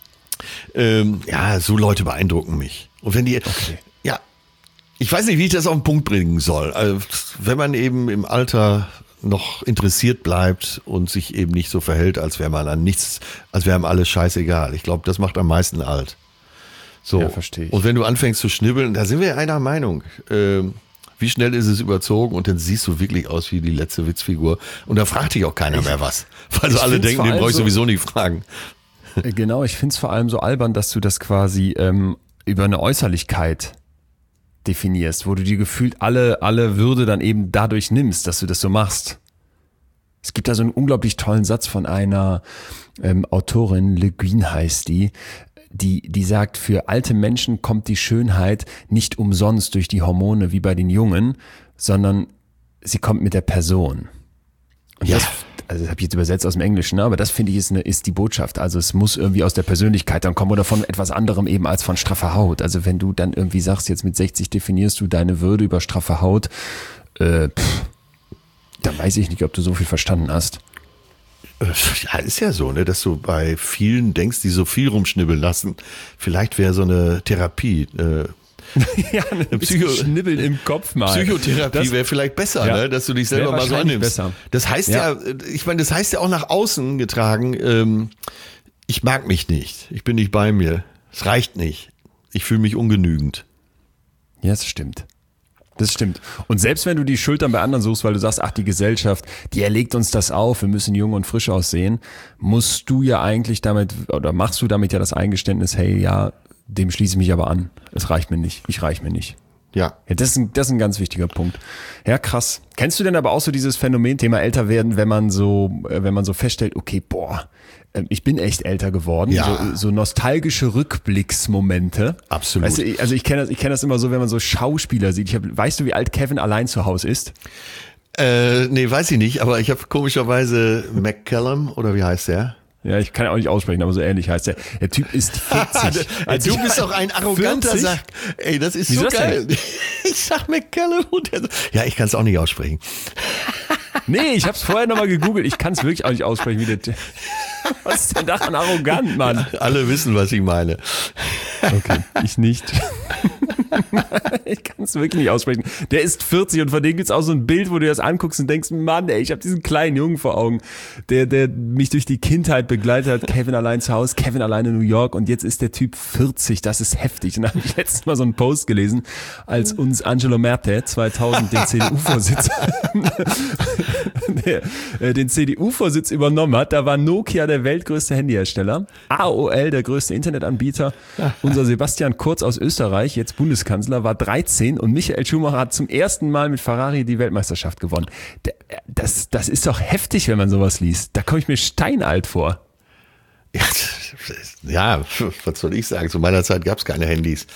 Ja, so Leute beeindrucken mich. Und wenn die, ja, ich weiß nicht, wie ich das auf den Punkt bringen soll. Also, wenn man eben im Alter noch interessiert bleibt und sich eben nicht so verhält, als wäre man an nichts, als wäre einem alles scheißegal. Ich glaube, das macht am meisten alt. So. Ja, verstehe ich. Und wenn du anfängst zu schnibbeln, da sind wir einer Meinung. Wie schnell ist es überzogen und dann siehst du wirklich aus wie die letzte Witzfigur. Und da fragt dich auch keiner mehr was. Weil so alle denken, den brauche ich sowieso nicht fragen. Genau, ich finde es vor allem so albern, dass du das quasi über eine Äußerlichkeit definierst, wo du dir gefühlt alle Würde dann eben dadurch nimmst, dass du das so machst. Es gibt da so einen unglaublich tollen Satz von einer Autorin, Le Guin heißt die sagt, für alte Menschen kommt die Schönheit nicht umsonst durch die Hormone wie bei den Jungen, sondern sie kommt mit der Person. Und ja. Das habe ich jetzt übersetzt aus dem Englischen, aber das finde ich ist die Botschaft. Also es muss irgendwie aus der Persönlichkeit dann kommen oder von etwas anderem eben als von straffer Haut. Also wenn du dann irgendwie sagst, jetzt mit 60 definierst du deine Würde über straffe Haut, dann weiß ich nicht, ob du so viel verstanden hast. Ja, ist ja so, ne, dass du bei vielen denkst, die so viel rumschnibbeln lassen. Vielleicht wäre so eine Therapie, ja, ein Schnibbeln im Kopf mal. Psychotherapie wäre vielleicht besser, ja, ne? Dass du dich selber mal so annimmst. Besser. Das heißt ja, ich meine, das heißt ja auch nach außen getragen, ich mag mich nicht, ich bin nicht bei mir, es reicht nicht, ich fühle mich ungenügend. Ja, das stimmt. Das stimmt. Und selbst wenn du die Schuld dann bei anderen suchst, weil du sagst, ach, die Gesellschaft, die erlegt uns das auf, wir müssen jung und frisch aussehen, musst du ja eigentlich damit, oder machst du damit ja das Eingeständnis, hey, ja, dem schließe ich mich aber an. Es reicht mir nicht. Ich reich mir nicht. Ja. Das ist ein ganz wichtiger Punkt. Ja, krass. Kennst du denn aber auch so dieses Phänomen, Thema älter werden, wenn man so feststellt, okay, boah, ich bin echt älter geworden. Ja. So nostalgische Rückblicksmomente. Absolut. Weißt du, also ich kenne das immer so, wenn man so Schauspieler sieht. Weißt du, wie alt Kevin allein zu Hause ist? Nee, weiß ich nicht, aber ich habe komischerweise McCallum, oder wie heißt der? Ja, ich kann ja auch nicht aussprechen, aber so ähnlich heißt der. Der Typ ist 40. Du bist doch ein arroganter Sack. Ey, das ist so geil. Ich sag McCallum und der so, ja, ich kann es auch nicht aussprechen. Nee, ich hab's vorher nochmal gegoogelt. Ich kann es wirklich auch nicht aussprechen, wie der. Was ist denn daran arrogant, Mann? Alle wissen, was ich meine. Okay, ich nicht. Ich kann es wirklich nicht aussprechen. Der ist 40 und von dem gibt's auch so ein Bild, wo du das anguckst und denkst, Mann, ey, ich habe diesen kleinen Jungen vor Augen, der mich durch die Kindheit begleitet hat. Kevin allein zu Hause, Kevin allein in New York und jetzt ist der Typ 40. Das ist heftig. Und da habe ich letztens mal so einen Post gelesen, als uns Angelo Merte 2000 den CDU-Vorsitz den CDU-Vorsitz übernommen hat. Da war Nokia der weltgrößte Handyhersteller, AOL der größte Internetanbieter. Unser Sebastian Kurz aus Österreich, jetzt Bundeskanzler, war 13 und Michael Schumacher hat zum ersten Mal mit Ferrari die Weltmeisterschaft gewonnen. Das ist doch heftig, wenn man sowas liest. Da komme ich mir steinalt vor. Ja, was soll ich sagen? Zu meiner Zeit gab es keine Handys.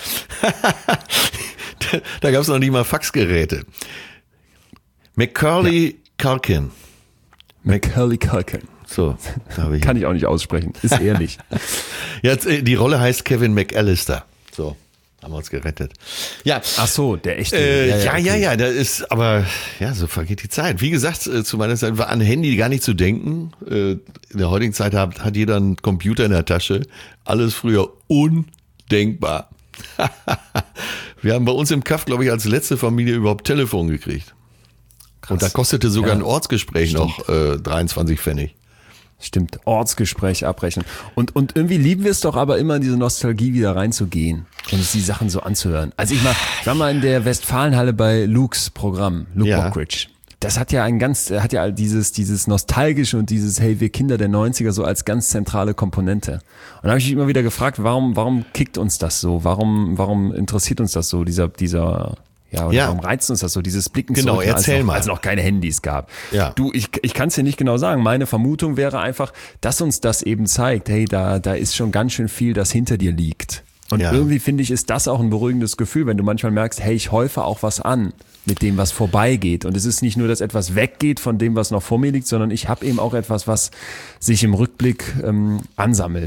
Da gab es noch nicht mal Faxgeräte. Macaulay Culkin. Macaulay Culkin. So, habe ich. Kann ich auch nicht aussprechen, ist ehrlich. Jetzt, die Rolle heißt Kevin McAllister. So, haben wir uns gerettet. Ja. Ach so, der echte. Ja, das ist, aber ja, so vergeht die Zeit. Wie gesagt, zu meiner Zeit war an Handy gar nicht zu denken. In der heutigen Zeit hat jeder einen Computer in der Tasche. Alles früher undenkbar. Wir haben bei uns im Kaff, glaube ich, als letzte Familie überhaupt Telefon gekriegt. Krass. Und da kostete sogar ein Ortsgespräch noch 23 Pfennig. Stimmt, Ortsgespräch abbrechen. Und irgendwie lieben wir es doch aber immer, in diese Nostalgie wieder reinzugehen und uns die Sachen so anzuhören. Also ich war mal in der Westfalenhalle bei Luke's Programm, Luke Mockridge. Das hat ja dieses Nostalgische und dieses, hey, wir Kinder der 90er so als ganz zentrale Komponente. Und da habe ich mich immer wieder gefragt, warum kickt uns das so? Warum interessiert uns das so, warum reizt uns das so, dieses Blicken zurück, als es noch keine Handys gab. Ja. Du, ich kann es dir nicht genau sagen. Meine Vermutung wäre einfach, dass uns das eben zeigt, hey, da ist schon ganz schön viel, das hinter dir liegt. Und irgendwie finde ich, ist das auch ein beruhigendes Gefühl, wenn du manchmal merkst, hey, ich häufe auch was an mit dem, was vorbeigeht. Und es ist nicht nur, dass etwas weggeht von dem, was noch vor mir liegt, sondern ich habe eben auch etwas, was sich im Rückblick ansammelt.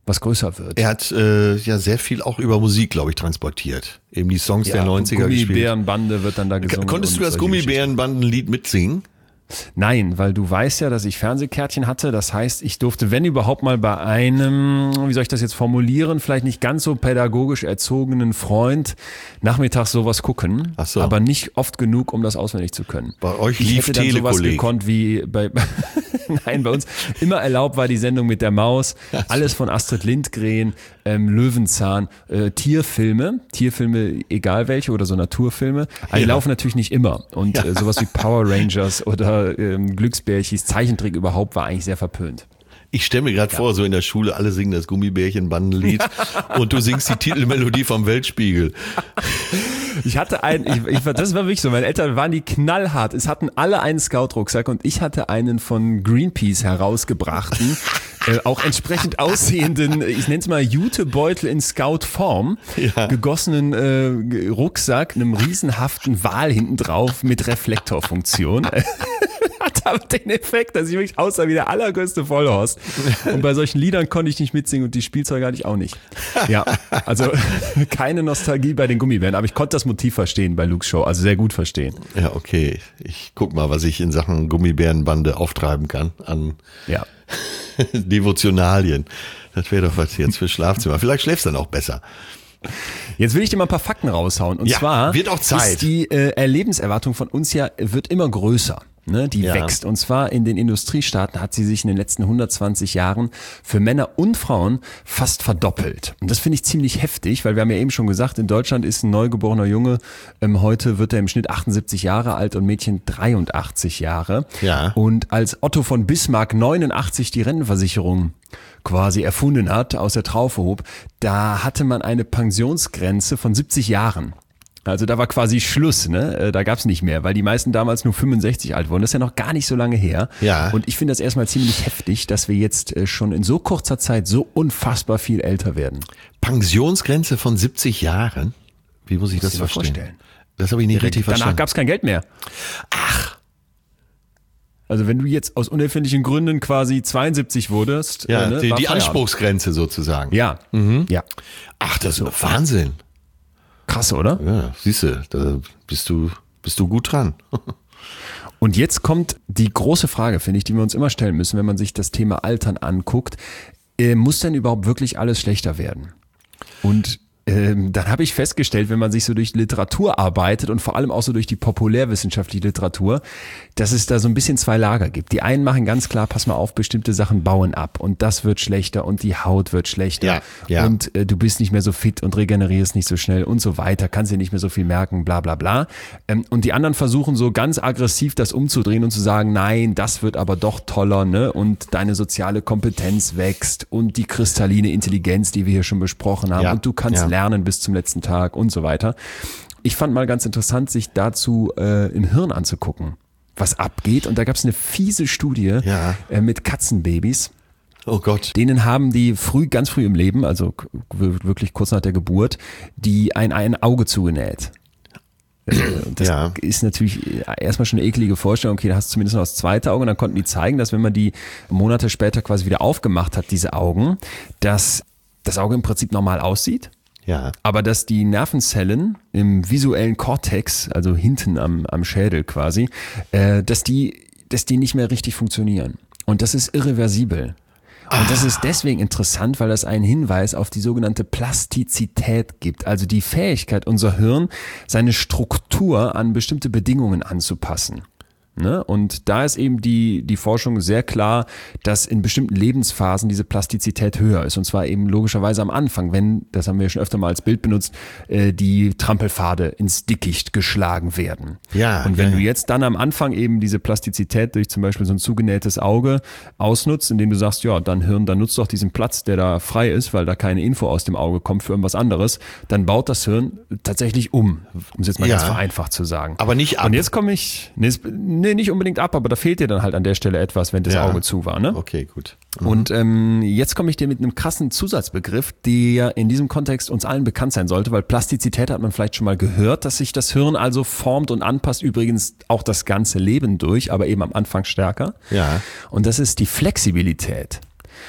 was größer wird. Er hat ja sehr viel auch über Musik, glaube ich, transportiert. Eben die Songs der 90er gespielt. Gummibärenbande wird dann da gesungen. Konntest du das Gummibärenbandenlied mitsingen? Nein, weil du weißt ja, dass ich Fernsehkärtchen hatte. Das heißt, ich durfte, wenn überhaupt mal bei einem, wie soll ich das jetzt formulieren, vielleicht nicht ganz so pädagogisch erzogenen Freund nachmittags sowas gucken. Ach so. Aber nicht oft genug, um das auswendig zu können. Bei euch ich lief hätte dann sowas Telekolleg. gekonnt wie bei Nein, bei uns immer erlaubt war die Sendung mit der Maus. Alles von Astrid Lindgren, Löwenzahn, Tierfilme, egal welche oder so Naturfilme. Aber die laufen natürlich nicht immer. Und sowas wie Power Rangers oder Glücksbärchis, Zeichentrick überhaupt war eigentlich sehr verpönt. Ich stelle mir gerade vor, so in der Schule, alle singen das Gummibärchenbandenlied und du singst die Titelmelodie vom Weltspiegel. Ich hatte das war wirklich so, meine Eltern waren die knallhart. Es hatten alle einen Scout-Rucksack und ich hatte einen von Greenpeace herausgebrachten, auch entsprechend aussehenden, ich nenne es mal Jutebeutel in Scout-Form, gegossenen Rucksack, einem riesenhaften Wal hinten drauf mit Reflektorfunktion. Hat aber den Effekt, dass ich wirklich aussah wie der allergrößte Vollhorst. Und bei solchen Liedern konnte ich nicht mitsingen und die Spielzeuge hatte ich auch nicht. Ja, also keine Nostalgie bei den Gummibären, aber ich konnte das Motiv verstehen bei Luke's Show, also sehr gut verstehen. Ja, okay. Ich guck mal, was ich in Sachen Gummibärenbande auftreiben kann an Devotionalien. Das wäre doch was jetzt für Schlafzimmer. Vielleicht schläfst du dann auch besser. Jetzt will ich dir mal ein paar Fakten raushauen. Und zwar wird auch Zeit. Ist die Lebenserwartung von uns wird immer größer. Ne, die wächst. Und zwar in den Industriestaaten hat sie sich in den letzten 120 Jahren für Männer und Frauen fast verdoppelt. Und das finde ich ziemlich heftig, weil wir haben ja eben schon gesagt, in Deutschland ist ein neugeborener Junge, heute wird er im Schnitt 78 Jahre alt und Mädchen 83 Jahre. Ja. Und als Otto von Bismarck 89 die Rentenversicherung quasi erfunden hat, aus der Traufe hob, da hatte man eine Pensionsgrenze von 70 Jahren. Also da war quasi Schluss, ne? Da gab's nicht mehr, weil die meisten damals nur 65 alt wurden. Das ist ja noch gar nicht so lange her. Ja. Und ich finde das erstmal ziemlich heftig, dass wir jetzt schon in so kurzer Zeit so unfassbar viel älter werden. Pensionsgrenze von 70 Jahren? Wie muss ich das vorstellen? Das habe ich nicht richtig verstanden. Danach gab's kein Geld mehr. Ach. Also wenn du jetzt aus unerfindlichen Gründen quasi 72 wurdest. Ja, die Anspruchsgrenze sozusagen. Ja. Ja. Ach, das ist Wahnsinn. Krass, oder? Ja, siehst du, da bist du gut dran. Und jetzt kommt die große Frage, finde ich, die wir uns immer stellen müssen, wenn man sich das Thema Altern anguckt. Muss denn überhaupt wirklich alles schlechter werden? Und dann habe ich festgestellt, wenn man sich so durch Literatur arbeitet und vor allem auch so durch die populärwissenschaftliche Literatur, dass es da so ein bisschen zwei Lager gibt. Die einen machen ganz klar, pass mal auf, bestimmte Sachen bauen ab und das wird schlechter und die Haut wird schlechter und du bist nicht mehr so fit und regenerierst nicht so schnell und so weiter, kannst dir nicht mehr so viel merken, bla bla bla. Und die anderen versuchen so ganz aggressiv das umzudrehen und zu sagen, nein, das wird aber doch toller, ne? Und deine soziale Kompetenz wächst und die kristalline Intelligenz, die wir hier schon besprochen haben und du kannst lernen bis zum letzten Tag und so weiter. Ich fand mal ganz interessant, sich dazu im Hirn anzugucken, was abgeht. Und da gab es eine fiese Studie mit Katzenbabys. Oh Gott. Denen haben die ganz früh im Leben, also wirklich kurz nach der Geburt, die ein Auge zugenäht. Das ist natürlich erstmal schon eine eklige Vorstellung, okay, da hast du zumindest noch das zweite Auge und dann konnten die zeigen, dass wenn man die Monate später quasi wieder aufgemacht hat, diese Augen, dass das Auge im Prinzip normal aussieht. Ja. Aber dass die Nervenzellen im visuellen Kortex, also hinten am Schädel quasi, dass die nicht mehr richtig funktionieren. Und das ist irreversibel. Und das ist deswegen interessant, weil das einen Hinweis auf die sogenannte Plastizität gibt. Also die Fähigkeit, unser Hirn, seine Struktur an bestimmte Bedingungen anzupassen. Ne? Und da ist eben die Forschung sehr klar, dass in bestimmten Lebensphasen diese Plastizität höher ist. Und zwar eben logischerweise am Anfang, wenn, das haben wir schon öfter mal als Bild benutzt, die Trampelpfade ins Dickicht geschlagen werden. Ja, und wenn du jetzt dann am Anfang eben diese Plastizität durch zum Beispiel so ein zugenähtes Auge ausnutzt, indem du sagst, ja, dann Hirn, dann nutzt doch diesen Platz, der da frei ist, weil da keine Info aus dem Auge kommt für irgendwas anderes, dann baut das Hirn tatsächlich um es jetzt mal ganz vereinfacht zu sagen. Aber nicht ab. Und jetzt komme ich, nicht unbedingt ab, aber da fehlt dir dann halt an der Stelle etwas, wenn das Auge zu war. Ne? Okay, gut. Und jetzt komme ich dir mit einem krassen Zusatzbegriff, der in diesem Kontext uns allen bekannt sein sollte, weil Plastizität hat man vielleicht schon mal gehört, dass sich das Hirn also formt und anpasst, übrigens auch das ganze Leben durch, aber eben am Anfang stärker. Ja. Und das ist die Flexibilität.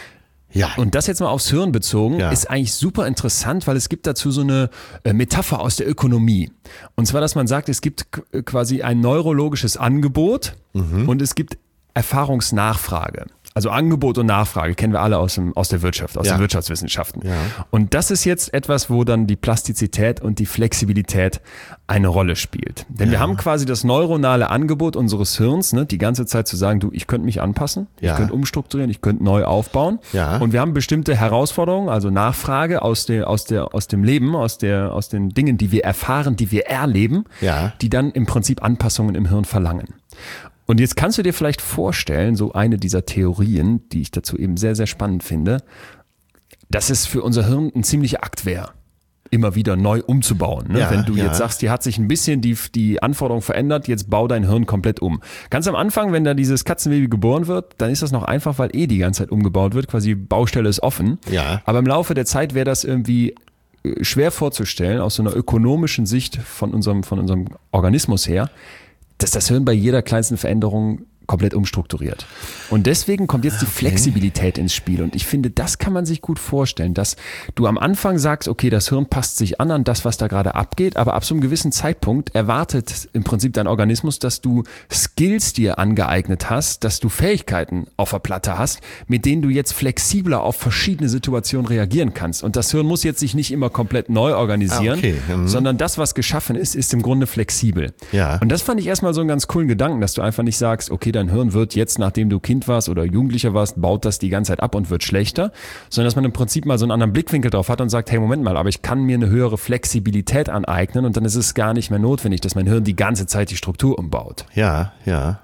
Ja. Und das jetzt mal aufs Hirn bezogen, ist eigentlich super interessant, weil es gibt dazu so eine Metapher aus der Ökonomie. Und zwar, dass man sagt, es gibt quasi ein neurologisches Angebot und es gibt Erfahrungsnachfrage. Also Angebot und Nachfrage kennen wir alle aus der Wirtschaft, aus den Wirtschaftswissenschaften. Ja. Und das ist jetzt etwas, wo dann die Plastizität und die Flexibilität eine Rolle spielt. Denn wir haben quasi das neuronale Angebot unseres Hirns, ne, die ganze Zeit zu sagen, du, ich könnte mich anpassen, ich könnte umstrukturieren, ich könnte neu aufbauen. Ja. Und wir haben bestimmte Herausforderungen, also Nachfrage aus dem Leben, aus den Dingen, die wir erfahren, die wir erleben, die dann im Prinzip Anpassungen im Hirn verlangen. Und jetzt kannst du dir vielleicht vorstellen, so eine dieser Theorien, die ich dazu eben sehr, sehr spannend finde, dass es für unser Hirn ein ziemlicher Akt wäre, immer wieder neu umzubauen. Ne? Wenn du jetzt sagst, hier hat sich ein bisschen die Anforderung verändert, jetzt bau dein Hirn komplett um. Ganz am Anfang, wenn da dieses Katzenbaby geboren wird, dann ist das noch einfach, weil die ganze Zeit umgebaut wird, quasi Baustelle ist offen. Ja. Aber im Laufe der Zeit wäre das irgendwie schwer vorzustellen, aus so einer ökonomischen Sicht von unserem Organismus her, dass das Hirn bei jeder kleinsten Veränderung komplett umstrukturiert. Und deswegen kommt jetzt die Flexibilität ins Spiel. Und ich finde, das kann man sich gut vorstellen, dass du am Anfang sagst, okay, das Hirn passt sich an das, was da gerade abgeht, aber ab so einem gewissen Zeitpunkt erwartet im Prinzip dein Organismus, dass du Skills dir angeeignet hast, dass du Fähigkeiten auf der Platte hast, mit denen du jetzt flexibler auf verschiedene Situationen reagieren kannst. Und das Hirn muss jetzt sich nicht immer komplett neu organisieren, sondern das, was geschaffen ist, ist im Grunde flexibel. Ja. Und das fand ich erstmal so einen ganz coolen Gedanken, dass du einfach nicht sagst, okay, dein Hirn wird jetzt, nachdem du Kind warst oder Jugendlicher warst, baut das die ganze Zeit ab und wird schlechter, sondern dass man im Prinzip mal so einen anderen Blickwinkel drauf hat und sagt, hey, Moment mal, aber ich kann mir eine höhere Flexibilität aneignen und dann ist es gar nicht mehr notwendig, dass mein Hirn die ganze Zeit die Struktur umbaut. Ja, ja.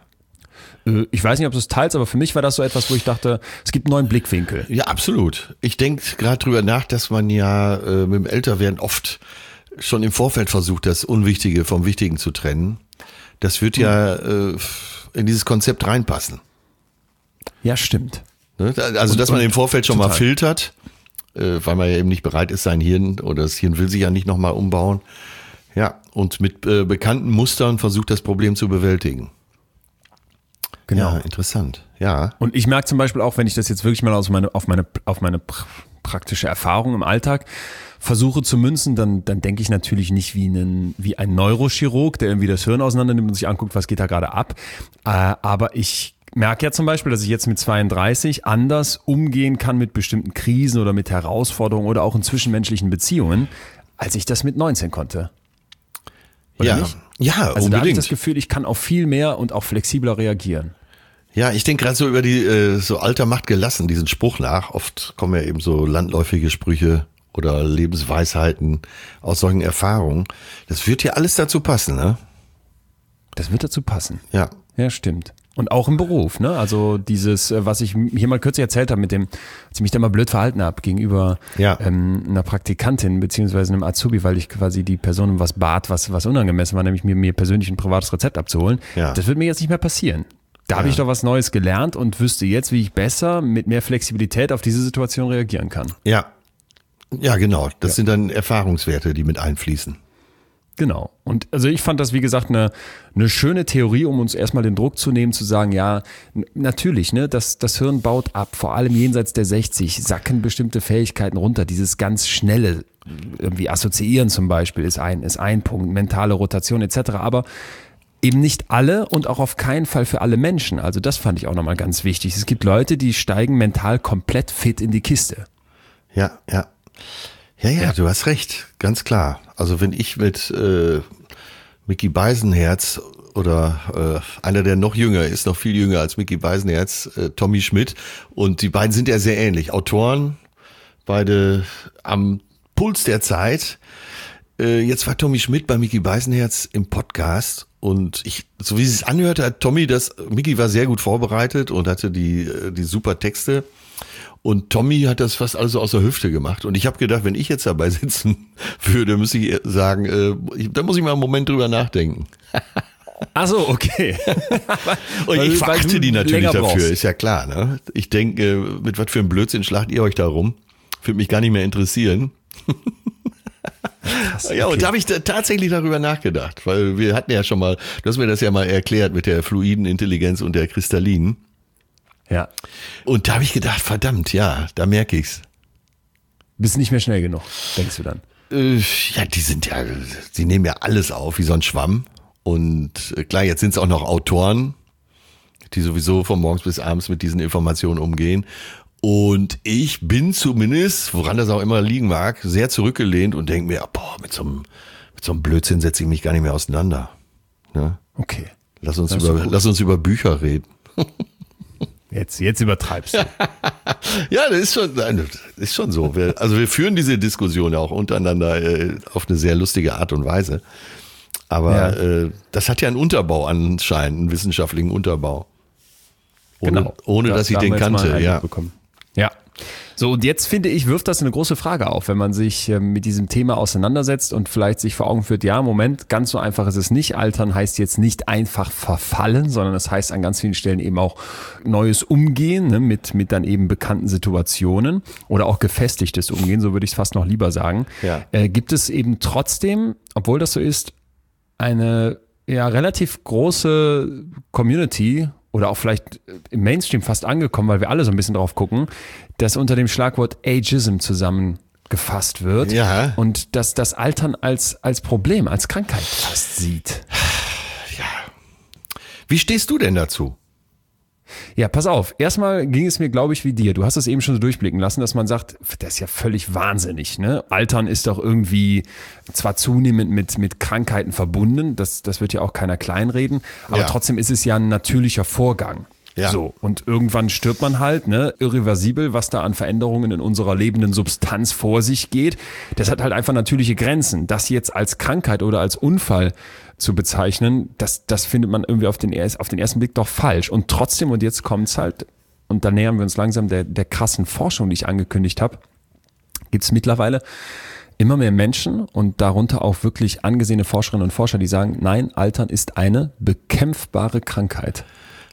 Ich weiß nicht, ob du es teilst, aber für mich war das so etwas, wo ich dachte, es gibt einen neuen Blickwinkel. Ja, absolut. Ich denke gerade drüber nach, dass man ja mit dem Älterwerden oft schon im Vorfeld versucht, das Unwichtige vom Wichtigen zu trennen. Das wird ja in dieses Konzept reinpassen. Ja, stimmt. Also, dass man im Vorfeld schon mal filtert, weil man ja eben nicht bereit ist, sein Hirn oder das Hirn will sich ja nicht nochmal umbauen. Ja, und mit bekannten Mustern versucht, das Problem zu bewältigen. Genau. Ja, interessant. Ja. Und ich merke zum Beispiel auch, wenn ich das jetzt wirklich mal auf meine praktische Erfahrung im Alltag versuche zu münzen, dann denke ich natürlich nicht wie ein Neurochirurg, der irgendwie das Hirn auseinander nimmt und sich anguckt, was geht da gerade ab. Aber ich merke ja zum Beispiel, dass ich jetzt mit 32 anders umgehen kann mit bestimmten Krisen oder mit Herausforderungen oder auch in zwischenmenschlichen Beziehungen, als ich das mit 19 konnte. Oder nicht? Ja, also unbedingt. da habe ich das Gefühl, ich kann auf viel mehr und auch flexibler reagieren. Ja, ich denke gerade so über die so Alter macht gelassen, diesen Spruch nach. Oft kommen ja eben so landläufige Sprüche oder Lebensweisheiten aus solchen Erfahrungen. Das wird ja alles dazu passen, ne? Das wird dazu passen. Ja. Ja, stimmt. Und auch im Beruf, ne? Also dieses, was ich hier mal kürzlich erzählt habe, als ich mich da mal blöd verhalten habe gegenüber einer Praktikantin beziehungsweise einem Azubi, weil ich quasi die Person um was bat, was unangemessen war, nämlich mir persönlich ein privates Rezept abzuholen. Ja. Das wird mir jetzt nicht mehr passieren. Da habe ich doch was Neues gelernt und wüsste jetzt, wie ich besser mit mehr Flexibilität auf diese Situation reagieren kann. Ja. Ja, genau. Das sind dann Erfahrungswerte, die mit einfließen. Genau. Und also ich fand das, wie gesagt, eine schöne Theorie, um uns erstmal den Druck zu nehmen, zu sagen, ja, natürlich, ne, das Hirn baut ab, vor allem jenseits der 60, sacken bestimmte Fähigkeiten runter. Dieses ganz schnelle, irgendwie Assoziieren zum Beispiel ist ein Punkt, mentale Rotation etc. Aber eben nicht alle und auch auf keinen Fall für alle Menschen. Also das fand ich auch nochmal ganz wichtig. Es gibt Leute, die steigen mental komplett fit in die Kiste. Ja, du hast recht, ganz klar. Also wenn ich mit Micky Beisenherz oder einer, der noch jünger ist, noch viel jünger als Micky Beisenherz, Tommy Schmidt, und die beiden sind ja sehr ähnlich. Autoren, beide am Puls der Zeit. Jetzt war Tommy Schmidt bei Micky Beisenherz im Podcast und so wie es sich anhörte, hat Micky war sehr gut vorbereitet und hatte die super Texte. Und Tommy hat das fast alles aus der Hüfte gemacht. Und ich habe gedacht, wenn ich jetzt dabei sitzen würde, müsste ich sagen, da muss ich mal einen Moment drüber nachdenken. Ach so, okay. Und ich verachte die natürlich dafür, ist ja klar. Ne? Ich denke, mit was für einem Blödsinn schlagt ihr euch da rum? Würde mich gar nicht mehr interessieren. Krass, okay. Ja, und da habe ich tatsächlich darüber nachgedacht, weil wir hatten ja schon mal, du hast mir das ja mal erklärt mit der fluiden Intelligenz und der kristallinen. Ja. Und da habe ich gedacht, verdammt, ja, da merke ich's. Bist nicht mehr schnell genug, denkst du dann? Ja, die nehmen ja alles auf wie so ein Schwamm. Und klar, jetzt sind es auch noch Autoren, die sowieso von morgens bis abends mit diesen Informationen umgehen. Und ich bin zumindest, woran das auch immer liegen mag, sehr zurückgelehnt und denke mir, boah, mit so einem Blödsinn setze ich mich gar nicht mehr auseinander. Ne? Okay. Lass uns über Bücher reden. Jetzt übertreibst du. Ja, das ist schon so. Wir führen diese Diskussion ja auch untereinander auf eine sehr lustige Art und Weise. Aber das hat ja einen Unterbau anscheinend, einen wissenschaftlichen Unterbau. Ohne dass ich den kannte. Ja. Ja. So, und jetzt finde ich, wirft das eine große Frage auf, wenn man sich mit diesem Thema auseinandersetzt und vielleicht sich vor Augen führt, ja, Moment, ganz so einfach ist es nicht. Altern heißt jetzt nicht einfach verfallen, sondern das heißt an ganz vielen Stellen eben auch neues Umgehen, ne, mit dann eben bekannten Situationen oder auch gefestigtes Umgehen, so würde ich es fast noch lieber sagen. Ja. Gibt es eben trotzdem, obwohl das so ist, eine relativ große Community oder auch vielleicht im Mainstream fast angekommen, weil wir alle so ein bisschen drauf gucken, dass unter dem Schlagwort Ageism zusammengefasst wird und dass das Altern als Problem, als Krankheit fast sieht. Ja. Wie stehst du denn dazu? Ja, pass auf. Erstmal ging es mir, glaube ich, wie dir. Du hast es eben schon so durchblicken lassen, dass man sagt, das ist ja völlig wahnsinnig. Ne? Altern ist doch irgendwie zwar zunehmend mit Krankheiten verbunden, das wird ja auch keiner kleinreden, aber trotzdem ist es ja ein natürlicher Vorgang. Ja. So, und irgendwann stirbt man halt, ne, irreversibel, was da an Veränderungen in unserer lebenden Substanz vor sich geht. Das hat halt einfach natürliche Grenzen. Das jetzt als Krankheit oder als Unfall zu bezeichnen, das findet man irgendwie auf den ersten Blick doch falsch. Und trotzdem, und jetzt kommt's halt, und da nähern wir uns langsam der krassen Forschung, die ich angekündigt habe, gibt's mittlerweile immer mehr Menschen und darunter auch wirklich angesehene Forscherinnen und Forscher, die sagen, nein, Altern ist eine bekämpfbare Krankheit.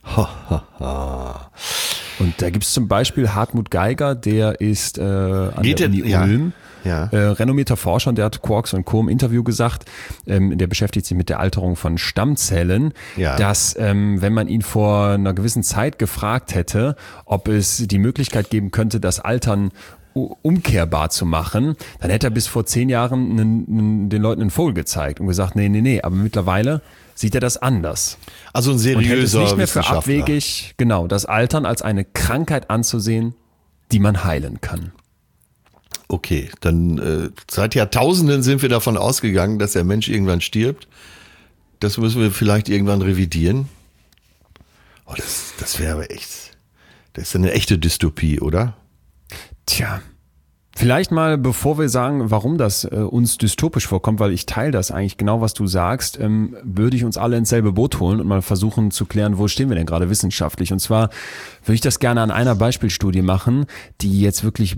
Und da gibt es zum Beispiel Hartmut Geiger, der ist an der Uni Ulm, renommierter Forscher, und der hat Quarks und Co. im Interview gesagt, der beschäftigt sich mit der Alterung von Stammzellen, dass wenn man ihn vor einer gewissen Zeit gefragt hätte, ob es die Möglichkeit geben könnte, das Altern umkehrbar zu machen, dann hätte er bis vor 10 Jahren den Leuten einen Vogel gezeigt und gesagt, nee, aber mittlerweile sieht er das anders. Also ein seriöser und hält es nicht mehr für Wissenschaftler. abwegig, genau, das Altern als eine Krankheit anzusehen, die man heilen kann. Okay, dann seit Jahrtausenden sind wir davon ausgegangen, dass der Mensch irgendwann stirbt. Das müssen wir vielleicht irgendwann revidieren. Oh, das wäre aber echt, das ist eine echte Dystopie, oder? Tja, vielleicht mal, bevor wir sagen, warum das uns dystopisch vorkommt, weil ich teile das eigentlich genau, was du sagst, würde ich uns alle ins selbe Boot holen und mal versuchen zu klären, wo stehen wir denn gerade wissenschaftlich. Und zwar würde ich das gerne an einer Beispielstudie machen, die jetzt wirklich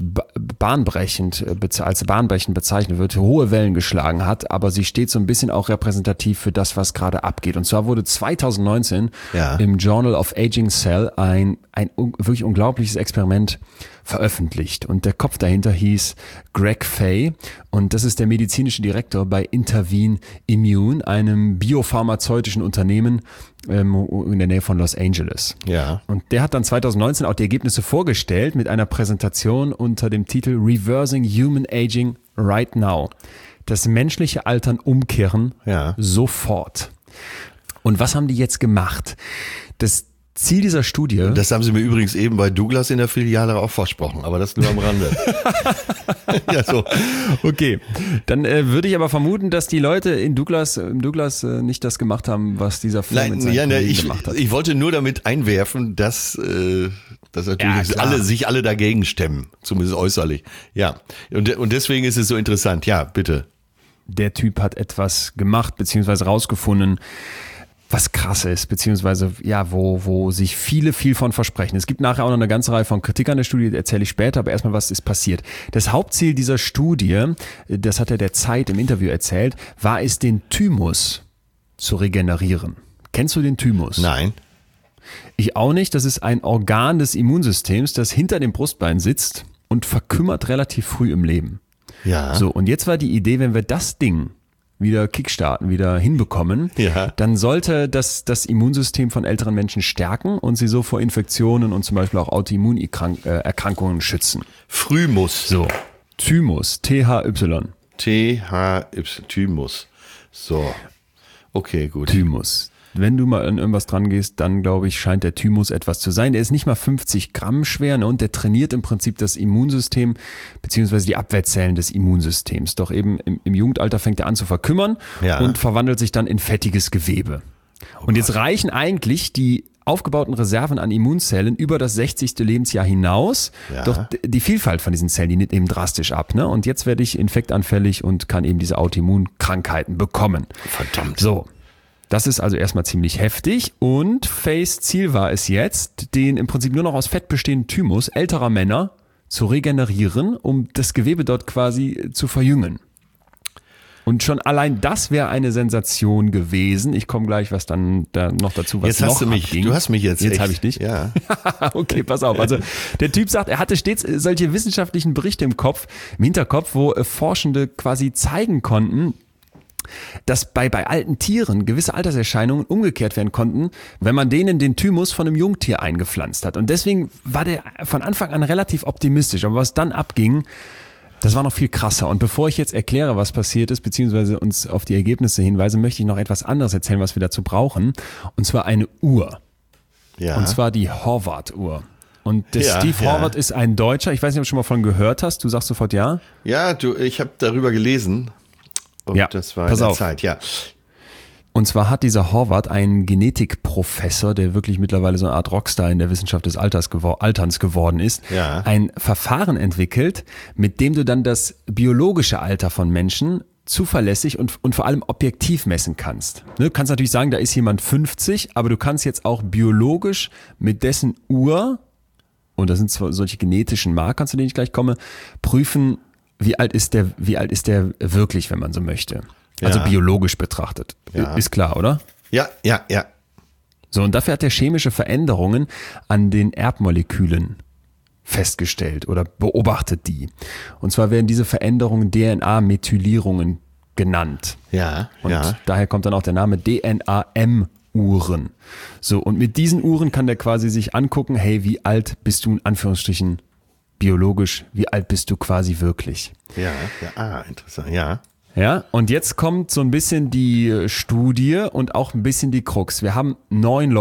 als bahnbrechend bezeichnet wird, hohe Wellen geschlagen hat, aber sie steht so ein bisschen auch repräsentativ für das, was gerade abgeht. Und zwar wurde 2019 im Journal of Aging Cell ein wirklich unglaubliches Experiment veröffentlicht. Und der Kopf dahinter hieß Greg Fay und das ist der medizinische Direktor bei Intervene Immune, einem biopharmazeutischen Unternehmen in der Nähe von Los Angeles. Ja. Und der hat dann 2019 auch die Ergebnisse vorgestellt mit einer Präsentation unter dem Titel Reversing Human Aging Right Now. Das menschliche Altern umkehren sofort. Und was haben die jetzt gemacht? Das Ziel dieser Studie... Das haben sie mir übrigens eben bei Douglas in der Filiale auch versprochen, aber das nur am Rande. Ja, so. Okay, dann würde ich aber vermuten, dass die Leute im Douglas nicht das gemacht haben, was dieser Film mit seinen Kollegen gemacht hat. Ich wollte nur damit einwerfen, dass natürlich sich alle dagegen stemmen, zumindest äußerlich. Ja, und deswegen ist es so interessant. Ja, bitte. Der Typ hat etwas gemacht, beziehungsweise rausgefunden, was krass ist, beziehungsweise wo sich viele viel von versprechen. Es gibt nachher auch noch eine ganze Reihe von Kritik an der Studie, die erzähle ich später, aber erstmal, was ist passiert. Das Hauptziel dieser Studie, das hat er der Zeit im Interview erzählt, war es, den Thymus zu regenerieren. Kennst du den Thymus? Nein. Ich auch nicht. Das ist ein Organ des Immunsystems, das hinter dem Brustbein sitzt und verkümmert relativ früh im Leben. Ja. So, und jetzt war die Idee, wenn wir das Ding wieder kickstarten, wieder hinbekommen, dann sollte das Immunsystem von älteren Menschen stärken und sie so vor Infektionen und zum Beispiel auch Autoimmunerkrankungen schützen. Frühmus. So. Thymus. THY. Thymus. So. Okay, gut. Thymus. Wenn du mal an irgendwas dran gehst, dann glaube ich, scheint der Thymus etwas zu sein. Der ist nicht mal 50 Gramm schwer, ne? Und der trainiert im Prinzip das Immunsystem beziehungsweise die Abwehrzellen des Immunsystems. Doch eben im Jugendalter fängt er an zu verkümmern und verwandelt sich dann in fettiges Gewebe. Und jetzt reichen eigentlich die aufgebauten Reserven an Immunzellen über das 60. Lebensjahr hinaus. Doch die Vielfalt von diesen Zellen, die nimmt eben drastisch ab. Ne? Und jetzt werde ich infektanfällig und kann eben diese Autoimmunkrankheiten bekommen. Verdammt. So. Das ist also erstmal ziemlich heftig und Fays Ziel war es jetzt, den im Prinzip nur noch aus Fett bestehenden Thymus älterer Männer zu regenerieren, um das Gewebe dort quasi zu verjüngen. Und schon allein das wäre eine Sensation gewesen. Ich komme gleich was dann da noch dazu, was jetzt noch hast du mich, abging. Du hast mich jetzt habe ich dich. Ja. Okay, pass auf. Also der Typ sagt, er hatte stets solche wissenschaftlichen Berichte im Hinterkopf, wo Forschende quasi zeigen konnten, dass bei alten Tieren gewisse Alterserscheinungen umgekehrt werden konnten, wenn man denen den Thymus von einem Jungtier eingepflanzt hat. Und deswegen war der von Anfang an relativ optimistisch. Aber was dann abging, das war noch viel krasser. Und bevor ich jetzt erkläre, was passiert ist, beziehungsweise uns auf die Ergebnisse hinweise, möchte ich noch etwas anderes erzählen, was wir dazu brauchen. Und zwar eine Uhr. Ja. Und zwar die Horvath-Uhr. Und der Steve Horvath ist ein Deutscher. Ich weiß nicht, ob du schon mal von gehört hast. Du sagst sofort ja. Ja, ich habe darüber gelesen. Und das war in der Zeit, ja. Und zwar hat dieser Horvath einen Genetikprofessor, der wirklich mittlerweile so eine Art Rockstar in der Wissenschaft des Alterns geworden ist, ein Verfahren entwickelt, mit dem du dann das biologische Alter von Menschen zuverlässig und vor allem objektiv messen kannst. Du kannst natürlich sagen, da ist jemand 50, aber du kannst jetzt auch biologisch mit dessen Uhr, und das sind zwar solche genetischen Marker, zu denen ich gleich komme, prüfen, wie alt ist der wirklich, wenn man so möchte. Also biologisch betrachtet. Ist klar, oder? Ja. So, und dafür hat er chemische Veränderungen an den Erbmolekülen festgestellt oder beobachtet die. Und zwar werden diese Veränderungen DNA-Methylierungen genannt. Und daher kommt dann auch der Name DNAM-Uhren. So, und mit diesen Uhren kann der quasi sich angucken, hey, wie alt bist du in Anführungsstrichen biologisch, wie alt bist du quasi wirklich? Interessant, Ja, und jetzt kommt so ein bisschen die Studie und auch ein bisschen die Krux. Wir haben 9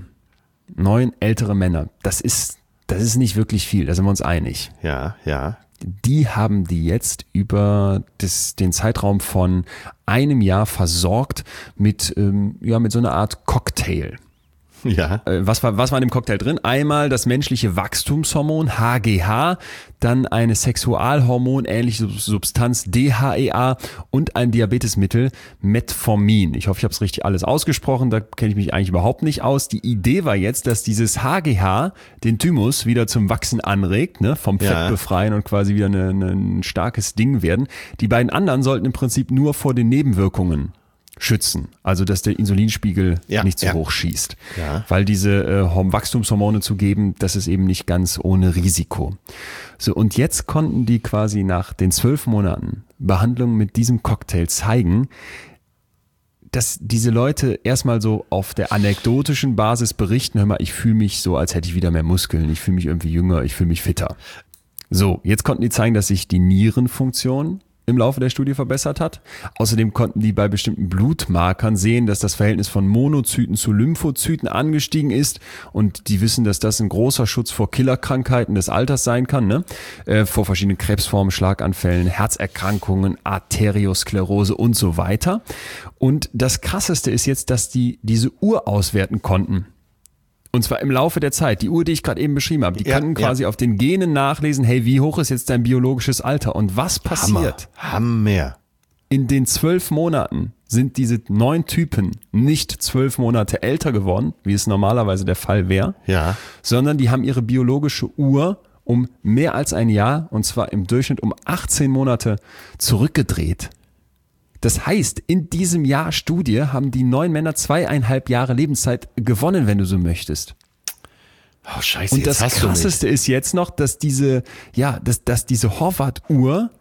ältere Männer. Das ist nicht wirklich viel, da sind wir uns einig. Ja. Die haben die jetzt über den Zeitraum von einem Jahr versorgt mit so einer Art Cocktail. Ja. Was war in dem Cocktail drin? Einmal das menschliche Wachstumshormon HGH, dann eine sexualhormonähnliche Substanz DHEA und ein Diabetesmittel Metformin. Ich hoffe, ich habe es richtig alles ausgesprochen, da kenne ich mich eigentlich überhaupt nicht aus. Die Idee war jetzt, dass dieses HGH den Thymus wieder zum Wachsen anregt, ne, vom Fett befreien und quasi wieder ein starkes Ding werden. Die beiden anderen sollten im Prinzip nur vor den Nebenwirkungen schützen, also dass der Insulinspiegel nicht zu hoch schießt. Weil diese Wachstumshormone zu geben, das ist eben nicht ganz ohne Risiko. So, und jetzt konnten die quasi nach den 12 Monaten Behandlung mit diesem Cocktail zeigen, dass diese Leute erstmal so auf der anekdotischen Basis berichten, hör mal, ich fühle mich so, als hätte ich wieder mehr Muskeln, ich fühle mich irgendwie jünger, ich fühle mich fitter. So, jetzt konnten die zeigen, dass sich die Nierenfunktion im Laufe der Studie verbessert hat. Außerdem konnten die bei bestimmten Blutmarkern sehen, dass das Verhältnis von Monozyten zu Lymphozyten angestiegen ist und die wissen, dass das ein großer Schutz vor Killerkrankheiten des Alters sein kann, ne? Vor verschiedenen Krebsformen, Schlaganfällen, Herzerkrankungen, Arteriosklerose und so weiter. Und das Krasseste ist jetzt, dass die diese Uhr auswerten konnten. Und zwar im Laufe der Zeit. Die Uhr, die ich gerade eben beschrieben habe, die können quasi auf den Genen nachlesen, hey, wie hoch ist jetzt dein biologisches Alter? Und was passiert? Hammer. In den 12 Monaten sind diese 9 Typen nicht 12 Monate älter geworden, wie es normalerweise der Fall wäre, sondern die haben ihre biologische Uhr um mehr als ein Jahr, und zwar im Durchschnitt um 18 Monate zurückgedreht. Das heißt, in diesem Jahr Studie haben die 9 Männer 2,5 Jahre Lebenszeit gewonnen, wenn du so möchtest. Oh, und das Krasseste ist jetzt noch, dass diese Horvath-Uhr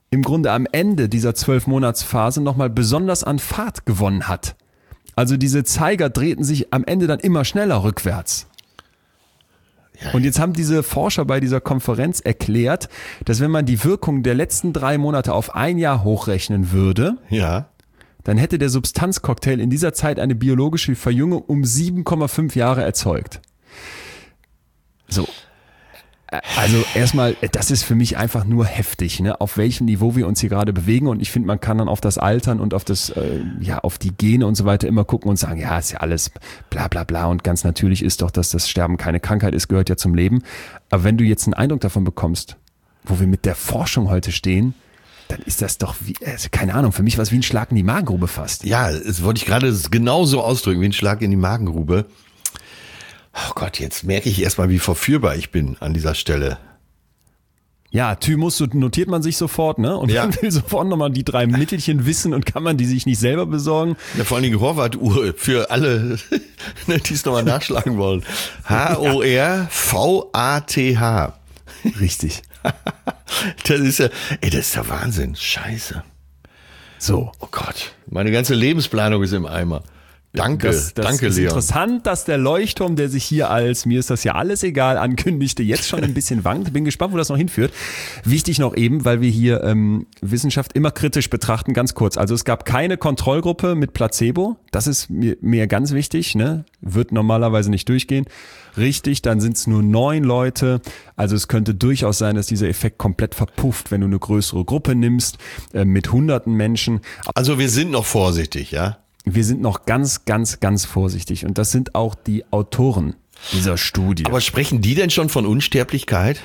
im Grunde am Ende dieser 12-Monats-Phase nochmal besonders an Fahrt gewonnen hat. Also diese Zeiger drehten sich am Ende dann immer schneller rückwärts. Ja. Und jetzt haben diese Forscher bei dieser Konferenz erklärt, dass wenn man die Wirkung der letzten 3 Monate auf ein Jahr hochrechnen würde, dann hätte der Substanzcocktail in dieser Zeit eine biologische Verjüngung um 7,5 Jahre erzeugt. So. Also erstmal, das ist für mich einfach nur heftig, ne? Auf welchem Niveau wir uns hier gerade bewegen, und ich finde, man kann dann auf das Altern und auf das, auf die Gene und so weiter immer gucken und sagen, ja, ist ja alles bla bla bla, und ganz natürlich ist doch, dass das Sterben keine Krankheit ist, gehört ja zum Leben. Aber wenn du jetzt einen Eindruck davon bekommst, wo wir mit der Forschung heute stehen, dann ist das doch wie, keine Ahnung, für mich war es wie ein Schlag in die Magengrube fast. Ja, das wollte ich gerade genauso ausdrücken, wie ein Schlag in die Magengrube. Oh Gott, jetzt merke ich erstmal, wie verführbar ich bin an dieser Stelle. Ja, Thymus notiert man sich sofort, ne? Und man will sofort nochmal die 3 Mittelchen wissen, und kann man die sich nicht selber besorgen? Ja, vor allen Dingen Horvath-Uhr für alle, die es nochmal nachschlagen wollen. Horvath. Richtig. Das ist ja Wahnsinn. Scheiße. So. Oh Gott, meine ganze Lebensplanung ist im Eimer. Danke, danke, ist Leon. Interessant, dass der Leuchtturm, der sich hier als mir ist das ja alles egal ankündigte, jetzt schon ein bisschen wankt. Bin gespannt, wo das noch hinführt. Wichtig noch eben, weil wir hier Wissenschaft immer kritisch betrachten, ganz kurz. Also es gab keine Kontrollgruppe mit Placebo. Das ist mir ganz wichtig, ne? Wird normalerweise nicht durchgehen. Richtig, dann sind es nur 9 Leute. Also es könnte durchaus sein, dass dieser Effekt komplett verpufft, wenn du eine größere Gruppe nimmst, mit hunderten Menschen. Also wir sind noch vorsichtig, ja? Wir sind noch ganz, ganz, ganz vorsichtig, und das sind auch die Autoren dieser Studie. Aber sprechen die denn schon von Unsterblichkeit?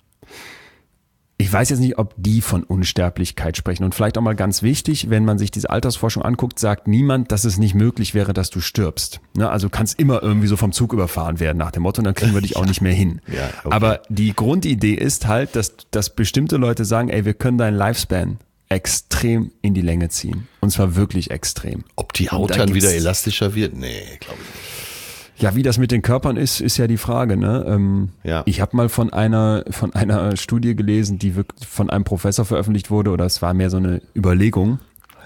Ich weiß jetzt nicht, ob die von Unsterblichkeit sprechen, und vielleicht auch mal ganz wichtig, wenn man sich diese Altersforschung anguckt, sagt niemand, dass es nicht möglich wäre, dass du stirbst. Ne? Also du kannst immer irgendwie so vom Zug überfahren werden nach dem Motto, und dann kriegen wir dich auch nicht mehr hin. Ja, okay. Aber die Grundidee ist halt, dass bestimmte Leute sagen, ey, wir können deinen Lifespan extrem in die Länge ziehen. Und zwar wirklich extrem. Ob die Haut dann wieder elastischer wird? Nee, glaube ich nicht. Ja, wie das mit den Körpern ist ja die Frage, ne? Ich habe mal von einer Studie gelesen, die wirklich von einem Professor veröffentlicht wurde, oder es war mehr so eine Überlegung,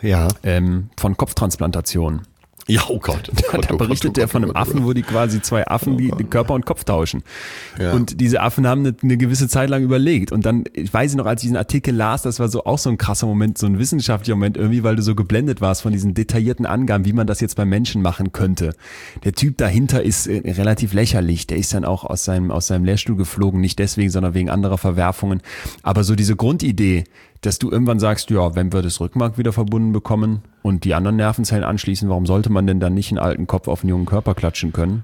von Kopftransplantationen. Ja, oh Gott. Da berichtet der von einem Affen, wo die quasi 2 Affen die Körper und Kopf tauschen. Ja. Und diese Affen haben eine gewisse Zeit lang überlegt. Und dann, ich weiß noch, als ich diesen Artikel las, das war so auch so ein krasser Moment, so ein wissenschaftlicher Moment irgendwie, weil du so geblendet warst von diesen detaillierten Angaben, wie man das jetzt beim Menschen machen könnte. Der Typ dahinter ist relativ lächerlich. Der ist dann auch aus seinem Lehrstuhl geflogen, nicht deswegen, sondern wegen anderer Verwerfungen. Aber so diese Grundidee, dass du irgendwann sagst, ja, wenn wir das Rückenmark wieder verbunden bekommen und die anderen Nervenzellen anschließen, warum sollte man denn dann nicht einen alten Kopf auf einen jungen Körper klatschen können?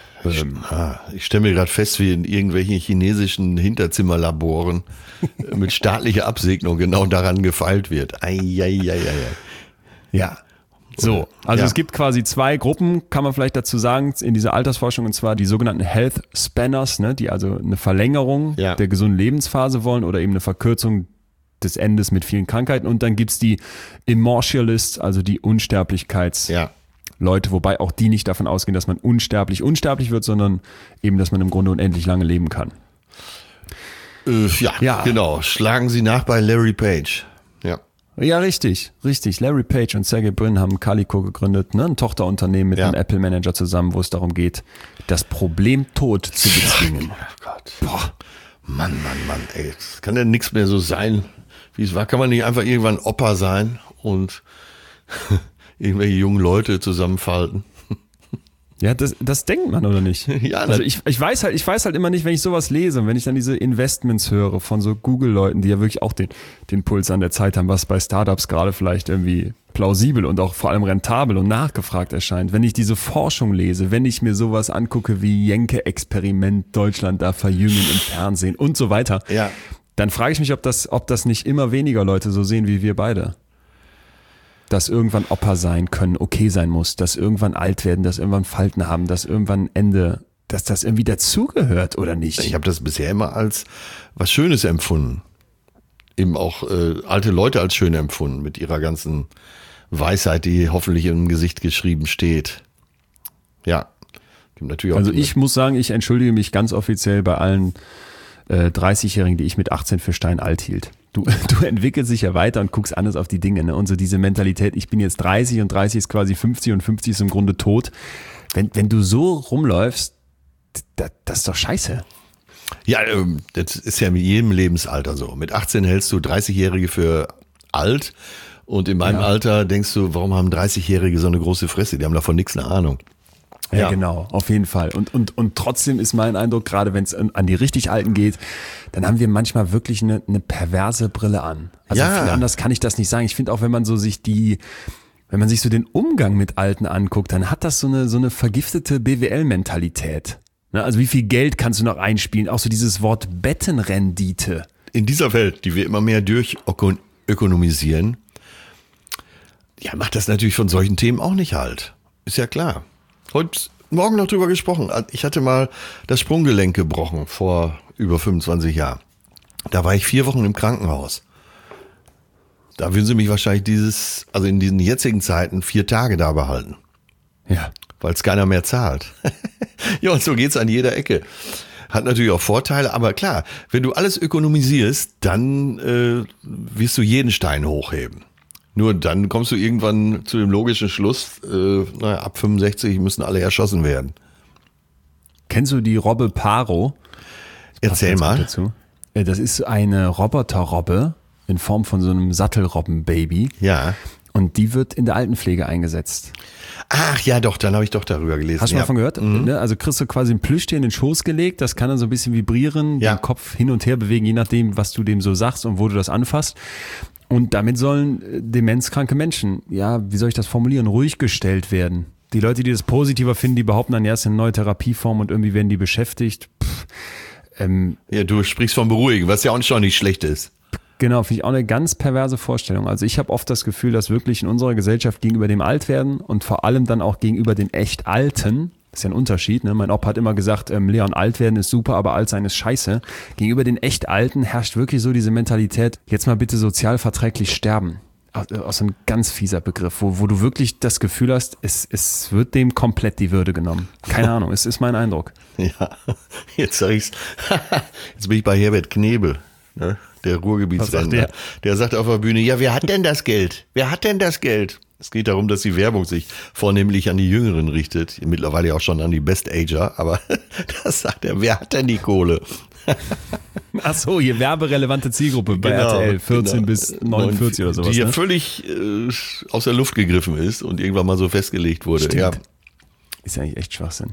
Ich stelle mir gerade fest, wie in irgendwelchen chinesischen Hinterzimmerlaboren mit staatlicher Absegnung genau daran gefeilt wird. Ja. So, also es gibt quasi 2 Gruppen, kann man vielleicht dazu sagen, in dieser Altersforschung, und zwar die sogenannten Health Spanners, ne, die also eine Verlängerung der gesunden Lebensphase wollen oder eben eine Verkürzung des Endes mit vielen Krankheiten. Und dann gibt's die Immortalists, also die Unsterblichkeitsleute, wobei auch die nicht davon ausgehen, dass man unsterblich wird, sondern eben, dass man im Grunde unendlich lange leben kann. Genau. Schlagen Sie nach bei Larry Page. Ja, richtig. Larry Page und Sergey Brin haben Calico gegründet, ne? Ein Tochterunternehmen mit einem Apple-Manager zusammen, wo es darum geht, das Problem Tod zu bezwingen. Oh Gott. Boah. Mann, ey. Es kann ja nichts mehr so sein, wie es war. Kann man nicht einfach irgendwann Opa sein und irgendwelche jungen Leute zusammenfalten? Ja, das denkt man, oder nicht? Ja, also ich weiß halt immer nicht, wenn ich sowas lese und wenn ich dann diese Investments höre von so Google-Leuten, die ja wirklich auch den Puls an der Zeit haben, was bei Startups gerade vielleicht irgendwie plausibel und auch vor allem rentabel und nachgefragt erscheint. Wenn ich diese Forschung lese, wenn ich mir sowas angucke wie Jenke-Experiment, Deutschland da verjüngen im Fernsehen und so weiter, dann frage ich mich, ob das nicht immer weniger Leute so sehen wie wir beide. Dass irgendwann Opa sein können okay sein muss, dass irgendwann alt werden, dass irgendwann Falten haben, dass irgendwann Ende, dass das irgendwie dazugehört, oder nicht? Ich habe das bisher immer als was Schönes empfunden. Eben auch alte Leute als schön empfunden, mit ihrer ganzen Weisheit, die hoffentlich im Gesicht geschrieben steht. Ja, gibt natürlich auch. Also ich muss sagen, ich entschuldige mich ganz offiziell bei allen 30-Jährigen, die ich mit 18 für steinalt hielt. Du entwickelst dich ja weiter und guckst anders auf die Dinge. Ne? Und so diese Mentalität, ich bin jetzt 30 und 30 ist quasi 50 und 50 ist im Grunde tot. Wenn du so rumläufst, das ist doch scheiße. Ja, das ist ja mit jedem Lebensalter so. Mit 18 hältst du 30-Jährige für alt und in meinem Alter denkst du, warum haben 30-Jährige so eine große Fresse? Die haben davon nichts eine Ahnung. Ja, genau, auf jeden Fall. Und trotzdem ist mein Eindruck, gerade wenn es an die richtig Alten geht, dann haben wir manchmal wirklich eine perverse Brille an. Also viel anders kann ich das nicht sagen. Ich finde auch, wenn man sich so den Umgang mit Alten anguckt, dann hat das so eine vergiftete BWL-Mentalität. Also wie viel Geld kannst du noch einspielen? Auch so dieses Wort Bettenrendite. In dieser Welt, die wir immer mehr durchökonomisieren, ja, macht das natürlich von solchen Themen auch nicht halt. Ist ja klar. Morgen noch drüber gesprochen. Ich hatte mal das Sprunggelenk gebrochen vor über 25 Jahren. Da war ich 4 Wochen im Krankenhaus. Da würden sie mich wahrscheinlich in diesen jetzigen Zeiten 4 Tage da behalten. Ja. Weil es keiner mehr zahlt. Ja, und so geht's an jeder Ecke. Hat natürlich auch Vorteile, aber klar, wenn du alles ökonomisierst, dann wirst du jeden Stein hochheben. Nur dann kommst du irgendwann zu dem logischen Schluss, ab 65 müssen alle erschossen werden. Kennst du die Robbe Paro? Erzähl mal. Dazu. Das ist eine Roboterrobbe in Form von so einem Sattelrobbenbaby. Ja. Und die wird in der Altenpflege eingesetzt. Ach ja, doch, dann habe ich doch darüber gelesen. Hast du mal davon gehört? Mhm. Also kriegst du quasi ein Plüschtier in den Schoß gelegt, das kann dann so ein bisschen vibrieren, den Kopf hin und her bewegen, je nachdem, was du dem so sagst und wo du das anfasst. Und damit sollen demenzkranke Menschen, ja, wie soll ich das formulieren, ruhig gestellt werden. Die Leute, die das positiver finden, die behaupten dann, ja, es ist eine neue Therapieform und irgendwie werden die beschäftigt. Ja, du sprichst von Beruhigen, was ja auch schon nicht schlecht ist. Genau, finde ich auch eine ganz perverse Vorstellung. Also ich habe oft das Gefühl, dass wirklich in unserer Gesellschaft gegenüber dem Altwerden und vor allem dann auch gegenüber den echt Alten, das ist ja ein Unterschied, ne? Mein Opa hat immer gesagt, Leon, alt werden ist super, aber alt sein ist scheiße. Gegenüber den echt Alten herrscht wirklich so diese Mentalität, jetzt mal bitte sozialverträglich sterben. Aus einem ganz fieser Begriff, wo du wirklich das Gefühl hast, es wird dem komplett die Würde genommen. Keine Ahnung, es ist mein Eindruck. Ja, jetzt sag ich's. Jetzt bin ich bei Herbert Knebel, ne? Der Ruhrgebietsrentner. Der sagt auf der Bühne, ja, wer hat denn das Geld? Wer hat denn das Geld? Es geht darum, dass die Werbung sich vornehmlich an die Jüngeren richtet, mittlerweile auch schon an die Best-Ager, aber das sagt er, wer hat denn die Kohle? Ach so, hier werberelevante Zielgruppe bei RTL, 14 bis 49 oder sowas. Die hier völlig aus der Luft gegriffen ist und irgendwann mal so festgelegt wurde. Stimmt. Ja. Ist ja eigentlich echt Schwachsinn.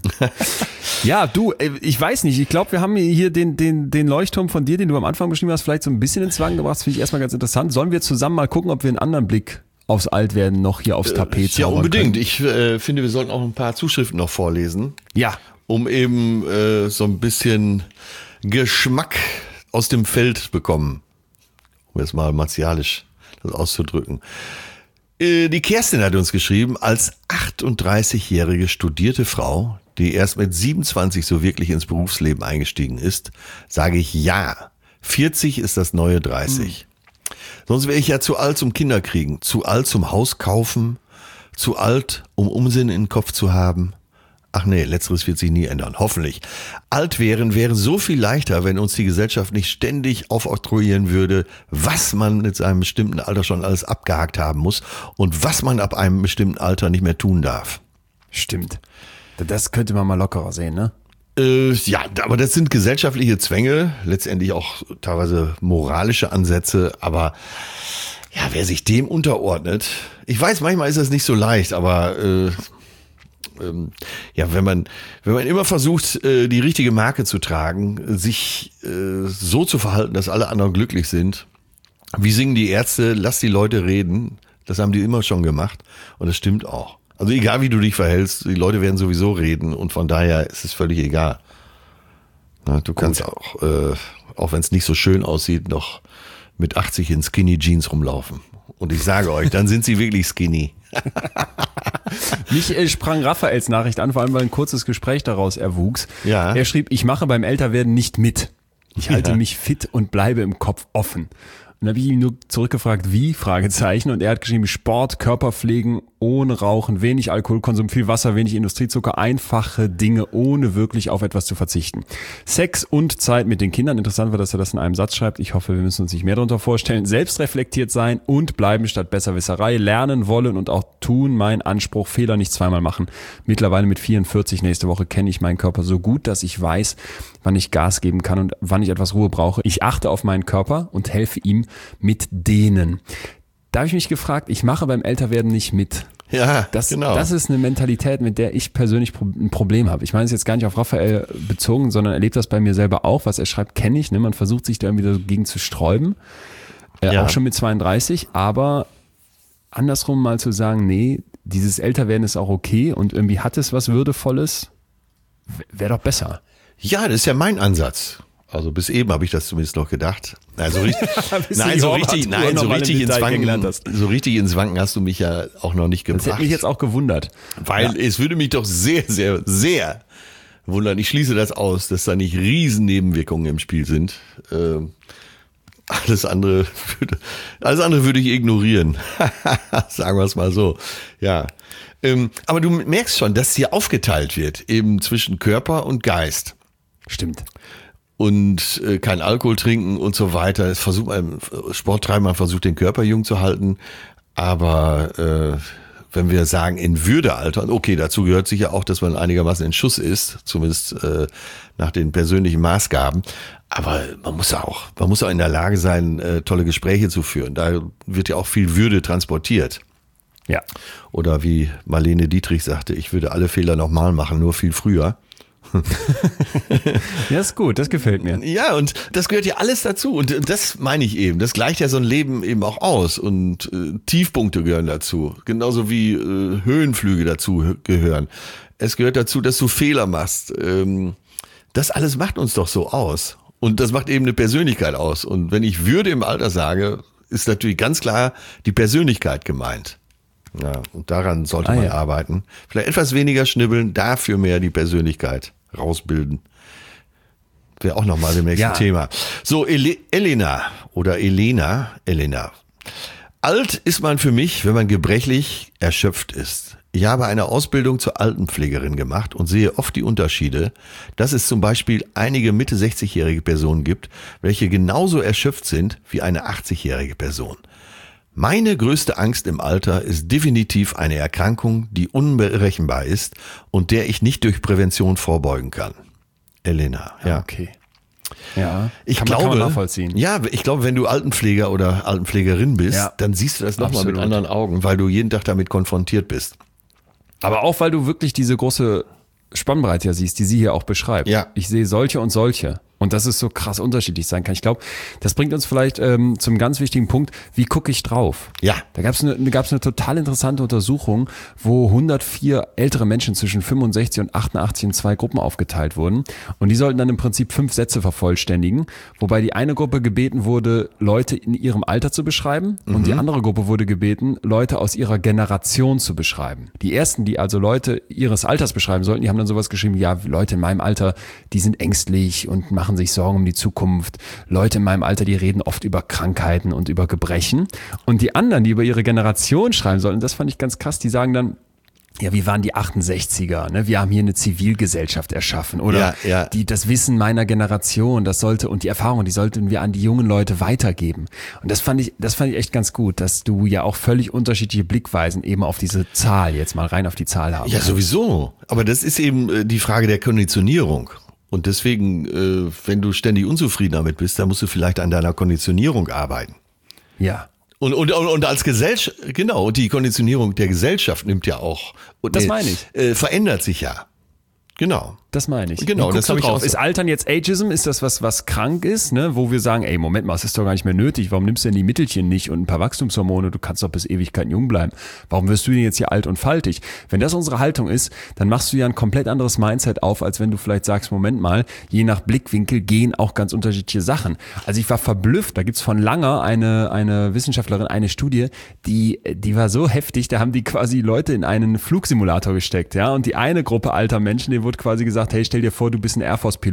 Ja, du, ich weiß nicht, ich glaube, wir haben hier den Leuchtturm von dir, den du am Anfang beschrieben hast, vielleicht so ein bisschen ins Wanken gebracht. Das finde ich erstmal ganz interessant. Sollen wir zusammen mal gucken, ob wir einen anderen Blick aufs Altwerden noch hier aufs Tapet zaubern Ja, unbedingt. können? Ich finde, wir sollten auch ein paar Zuschriften noch vorlesen. Ja. Um eben so ein bisschen Geschmack aus dem Feld bekommen. Um jetzt mal martialisch das auszudrücken. Die Kerstin hat uns geschrieben, als 38-jährige studierte Frau, die erst mit 27 so wirklich ins Berufsleben eingestiegen ist, sage ich ja. 40 ist das neue 30. Sonst wäre ich ja zu alt zum Kinder kriegen, zu alt zum Haus kaufen, zu alt, um Unsinn in den Kopf zu haben. Ach nee, letzteres wird sich nie ändern, hoffentlich. Alt wäre so viel leichter, wenn uns die Gesellschaft nicht ständig aufoktroyieren würde, was man mit seinem bestimmten Alter schon alles abgehakt haben muss und was man ab einem bestimmten Alter nicht mehr tun darf. Stimmt. Das könnte man mal lockerer sehen, ne? Ja, aber das sind gesellschaftliche Zwänge, letztendlich auch teilweise moralische Ansätze, aber ja, wer sich dem unterordnet, ich weiß, manchmal ist das nicht so leicht, aber ja, wenn man immer versucht, die richtige Marke zu tragen, sich so zu verhalten, dass alle anderen glücklich sind, wie singen die Ärzte, lass die Leute reden, das haben die immer schon gemacht und das stimmt auch. Also egal wie du dich verhältst, die Leute werden sowieso reden und von daher ist es völlig egal. Na, du kannst auch wenn es nicht so schön aussieht, noch mit 80 in Skinny Jeans rumlaufen. Und ich sage euch, dann sind sie wirklich skinny. Mich sprang Raphaels Nachricht an, vor allem weil ein kurzes Gespräch daraus erwuchs. Ja. Er schrieb, ich mache beim Älterwerden nicht mit. Ich halte mich fit und bleibe im Kopf offen. Und dann habe ich ihm nur zurückgefragt, wie, Fragezeichen, und er hat geschrieben, Sport, Körperpflegen, ohne Rauchen, wenig Alkoholkonsum, viel Wasser, wenig Industriezucker, einfache Dinge, ohne wirklich auf etwas zu verzichten. Sex und Zeit mit den Kindern, interessant war, dass er das in einem Satz schreibt, ich hoffe, wir müssen uns nicht mehr darunter vorstellen, selbstreflektiert sein und bleiben statt Besserwisserei, lernen wollen und auch tun, mein Anspruch, Fehler nicht zweimal machen. Mittlerweile mit 44, nächste Woche kenne ich meinen Körper so gut, dass ich weiß, wann ich Gas geben kann und wann ich etwas Ruhe brauche. Ich achte auf meinen Körper und helfe ihm mit denen. Da habe ich mich gefragt, ich mache beim Älterwerden nicht mit. Ja, genau. Das ist eine Mentalität, mit der ich persönlich ein Problem habe. Ich meine es jetzt gar nicht auf Raphael bezogen, sondern erlebe das bei mir selber auch. Was er schreibt, kenne ich. Ne? Man versucht sich da irgendwie dagegen zu sträuben. Auch schon mit 32. Aber andersrum mal zu sagen, nee, dieses Älterwerden ist auch okay und irgendwie hat es was Würdevolles, wäre doch besser. Ja, das ist ja mein Ansatz. Also bis eben habe ich das zumindest noch gedaad. So richtig ins Wanken hast du mich ja auch noch nicht gebracht. Das hätte mich jetzt auch gewundert. Weil es würde mich doch sehr, sehr, sehr wundern. Ich schließe das aus, dass da nicht riesen Nebenwirkungen im Spiel sind. Alles andere würde ich ignorieren. Sagen wir es mal so. Ja. Aber du merkst schon, dass hier aufgeteilt wird, eben zwischen Körper und Geist. Stimmt. Und kein Alkohol trinken und so weiter. Sport treiben, man versucht den Körper jung zu halten. Aber wenn wir sagen, in Würde altern, okay, dazu gehört sicher auch, dass man einigermaßen in Schuss ist, zumindest nach den persönlichen Maßgaben. Aber man muss auch in der Lage sein, tolle Gespräche zu führen. Da wird ja auch viel Würde transportiert. Ja. Oder wie Marlene Dietrich sagte, ich würde alle Fehler nochmal machen, nur viel früher. Ja, ist gut, das gefällt mir. Ja, und das gehört ja alles dazu. Und das meine ich eben. Das gleicht ja so ein Leben eben auch aus. Und Tiefpunkte gehören dazu. Genauso wie Höhenflüge dazu gehören. Es gehört dazu, dass du Fehler machst. Das alles macht uns doch so aus. Und das macht eben eine Persönlichkeit aus. Und wenn ich Würde im Alter sage, ist natürlich ganz klar die Persönlichkeit gemeint. Ja, und daran sollte man arbeiten. Vielleicht etwas weniger schnibbeln, dafür mehr die Persönlichkeit rausbilden. Wäre auch nochmal dem nächsten Thema. So, Elena. Alt ist man für mich, wenn man gebrechlich erschöpft ist. Ich habe eine Ausbildung zur Altenpflegerin gemacht und sehe oft die Unterschiede, dass es zum Beispiel einige Mitte 60-jährige Personen gibt, welche genauso erschöpft sind wie eine 80-jährige Person. Meine größte Angst im Alter ist definitiv eine Erkrankung, die unberechenbar ist und der ich nicht durch Prävention vorbeugen kann. Elena, ja. Okay. Ja, kann man nachvollziehen. Ja, ich glaube, wenn du Altenpfleger oder Altenpflegerin bist, dann siehst du das nochmal mit anderen Augen, weil du jeden Tag damit konfrontiert bist. Aber auch, weil du wirklich diese große Spannbreite siehst, die sie hier auch beschreibt. Ja. Ich sehe solche und solche. Und dass es so krass unterschiedlich sein kann. Ich glaube, das bringt uns vielleicht zum ganz wichtigen Punkt, wie gucke ich drauf? Ja. Da gab's eine total interessante Untersuchung, wo 104 ältere Menschen zwischen 65 und 88 in 2 Gruppen aufgeteilt wurden. Und die sollten dann im Prinzip 5 Sätze vervollständigen, wobei die eine Gruppe gebeten wurde, Leute in ihrem Alter zu beschreiben und die andere Gruppe wurde gebeten, Leute aus ihrer Generation zu beschreiben. Die ersten, die also Leute ihres Alters beschreiben sollten, die haben dann sowas geschrieben, ja, Leute in meinem Alter, die sind ängstlich und machen sich Sorgen um die Zukunft. Leute in meinem Alter, die reden oft über Krankheiten und über Gebrechen. Und die anderen, die über ihre Generation schreiben sollten, das fand ich ganz krass, die sagen dann, ja, wir waren die 68er, ne? Wir haben hier eine Zivilgesellschaft erschaffen oder das Wissen meiner Generation, und die Erfahrung, die sollten wir an die jungen Leute weitergeben. Und das fand ich echt ganz gut, dass du ja auch völlig unterschiedliche Blickweisen eben auf diese Zahl, jetzt mal rein auf die Zahl haben. Ja, sowieso. Aber das ist eben die Frage der Konditionierung. Und deswegen, wenn du ständig unzufrieden damit bist, dann musst du vielleicht an deiner Konditionierung arbeiten. Ja. Und als Gesellschaft, genau, die Konditionierung der Gesellschaft nimmt ja auch. Das meine ich. Verändert sich ja. Genau. Das meine ich. Genau, das habe ich auch. Ist Altern jetzt Ageism? Ist das was krank ist, ne? Wo wir sagen, ey, Moment mal, es ist doch gar nicht mehr nötig. Warum nimmst du denn die Mittelchen nicht und ein paar Wachstumshormone? Du kannst doch bis Ewigkeiten jung bleiben. Warum wirst du denn jetzt hier alt und faltig? Wenn das unsere Haltung ist, dann machst du ja ein komplett anderes Mindset auf, als wenn du vielleicht sagst, Moment mal, je nach Blickwinkel gehen auch ganz unterschiedliche Sachen. Also ich war verblüfft. Da gibt's von Langer eine Wissenschaftlerin, eine Studie, die war so heftig, da haben die quasi Leute in einen Flugsimulator gesteckt, ja? Und die eine Gruppe alter Menschen, denen wurde quasi gesagt, hey, stell dir vor, du bist ein Air Force Pilot.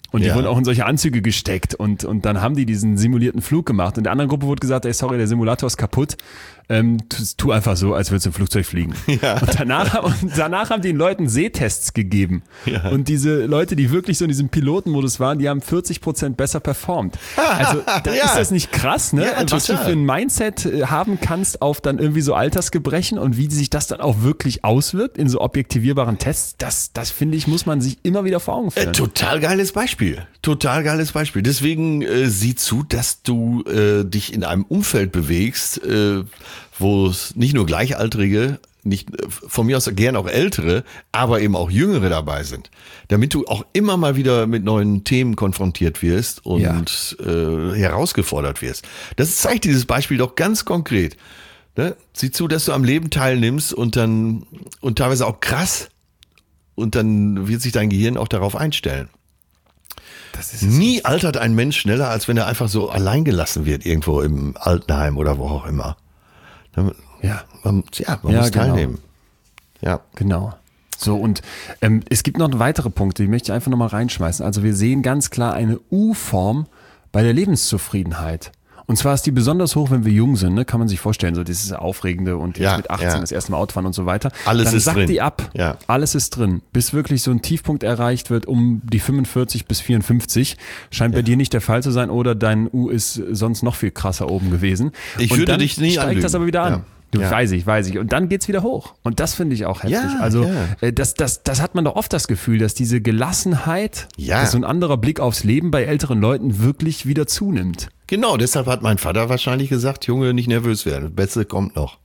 Und die wurden auch in solche Anzüge gesteckt und dann haben die diesen simulierten Flug gemacht. Und der anderen Gruppe wurde gesagt, ey, sorry, der Simulator ist kaputt. Tu einfach so, als würdest du im Flugzeug fliegen. Ja. Und danach haben die den Leuten Sehtests gegeben. Ja. Und diese Leute, die wirklich so in diesem Pilotenmodus waren, die haben 40% besser performt. Also da ist das nicht krass, ne? Ja, was du für ein Mindset haben kannst auf dann irgendwie so Altersgebrechen und wie sich das dann auch wirklich auswirkt in so objektivierbaren Tests, das finde ich, muss man sich immer wieder vor Augen führen. Total geiles Beispiel. Deswegen sieh zu, dass du dich in einem Umfeld bewegst, wo es nicht nur Gleichaltrige, von mir aus gern auch Ältere, aber eben auch Jüngere dabei sind. Damit du auch immer mal wieder mit neuen Themen konfrontiert wirst und herausgefordert wirst. Das zeigt dieses Beispiel doch ganz konkret. Ne? Sieh zu, dass du am Leben teilnimmst und teilweise auch krass, und dann wird sich dein Gehirn auch darauf einstellen. Nie altert ein Mensch schneller, als wenn er einfach so allein gelassen wird, irgendwo im Altenheim oder wo auch immer. Man muss teilnehmen. Ja, genau. So, und es gibt noch weitere Punkte, die möchte ich einfach nochmal reinschmeißen. Also wir sehen ganz klar eine U-Form bei der Lebenszufriedenheit. Und zwar ist die besonders hoch, wenn wir jung sind, ne? Kann man sich vorstellen, so dieses Aufregende und jetzt mit 18 das erste Mal Autofahren und so weiter. Alles dann ist sackt drin. Die ab. Ja. Alles ist drin. Bis wirklich so ein Tiefpunkt erreicht wird um die 45 bis 54. Scheint bei dir nicht der Fall zu sein, oder dein U ist sonst noch viel krasser oben gewesen. Ich und würde dann dich nie anlügen. Steigt das aber wieder an. Ja. Weiß ich. Und dann geht's wieder hoch. Und das finde ich auch heftig. Das hat man doch oft das Gefühl, dass diese Gelassenheit, dass so ein anderer Blick aufs Leben bei älteren Leuten wirklich wieder zunimmt. Genau, deshalb hat mein Vater wahrscheinlich gesagt, Junge, nicht nervös werden, das Beste kommt noch.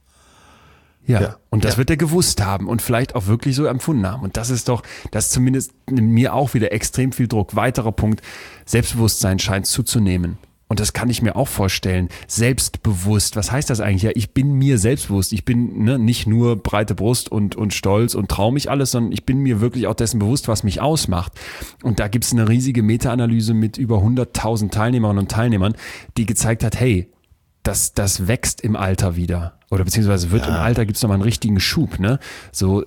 Ja, und das wird er gewusst haben und vielleicht auch wirklich so empfunden haben. Und das ist zumindest mir auch wieder extrem viel Druck. Weiterer Punkt, Selbstbewusstsein scheint zuzunehmen. Und das kann ich mir auch vorstellen. Selbstbewusst, was heißt das eigentlich? Ja, ich bin mir selbstbewusst. Ich bin nicht nur breite Brust und stolz und traue mich alles, sondern ich bin mir wirklich auch dessen bewusst, was mich ausmacht. Und da gibt es eine riesige Meta-Analyse mit über 100.000 Teilnehmerinnen und Teilnehmern, die gezeigt hat, hey, das wächst im Alter wieder. Oder beziehungsweise wird im Alter gibt's nochmal einen richtigen Schub, ne? So,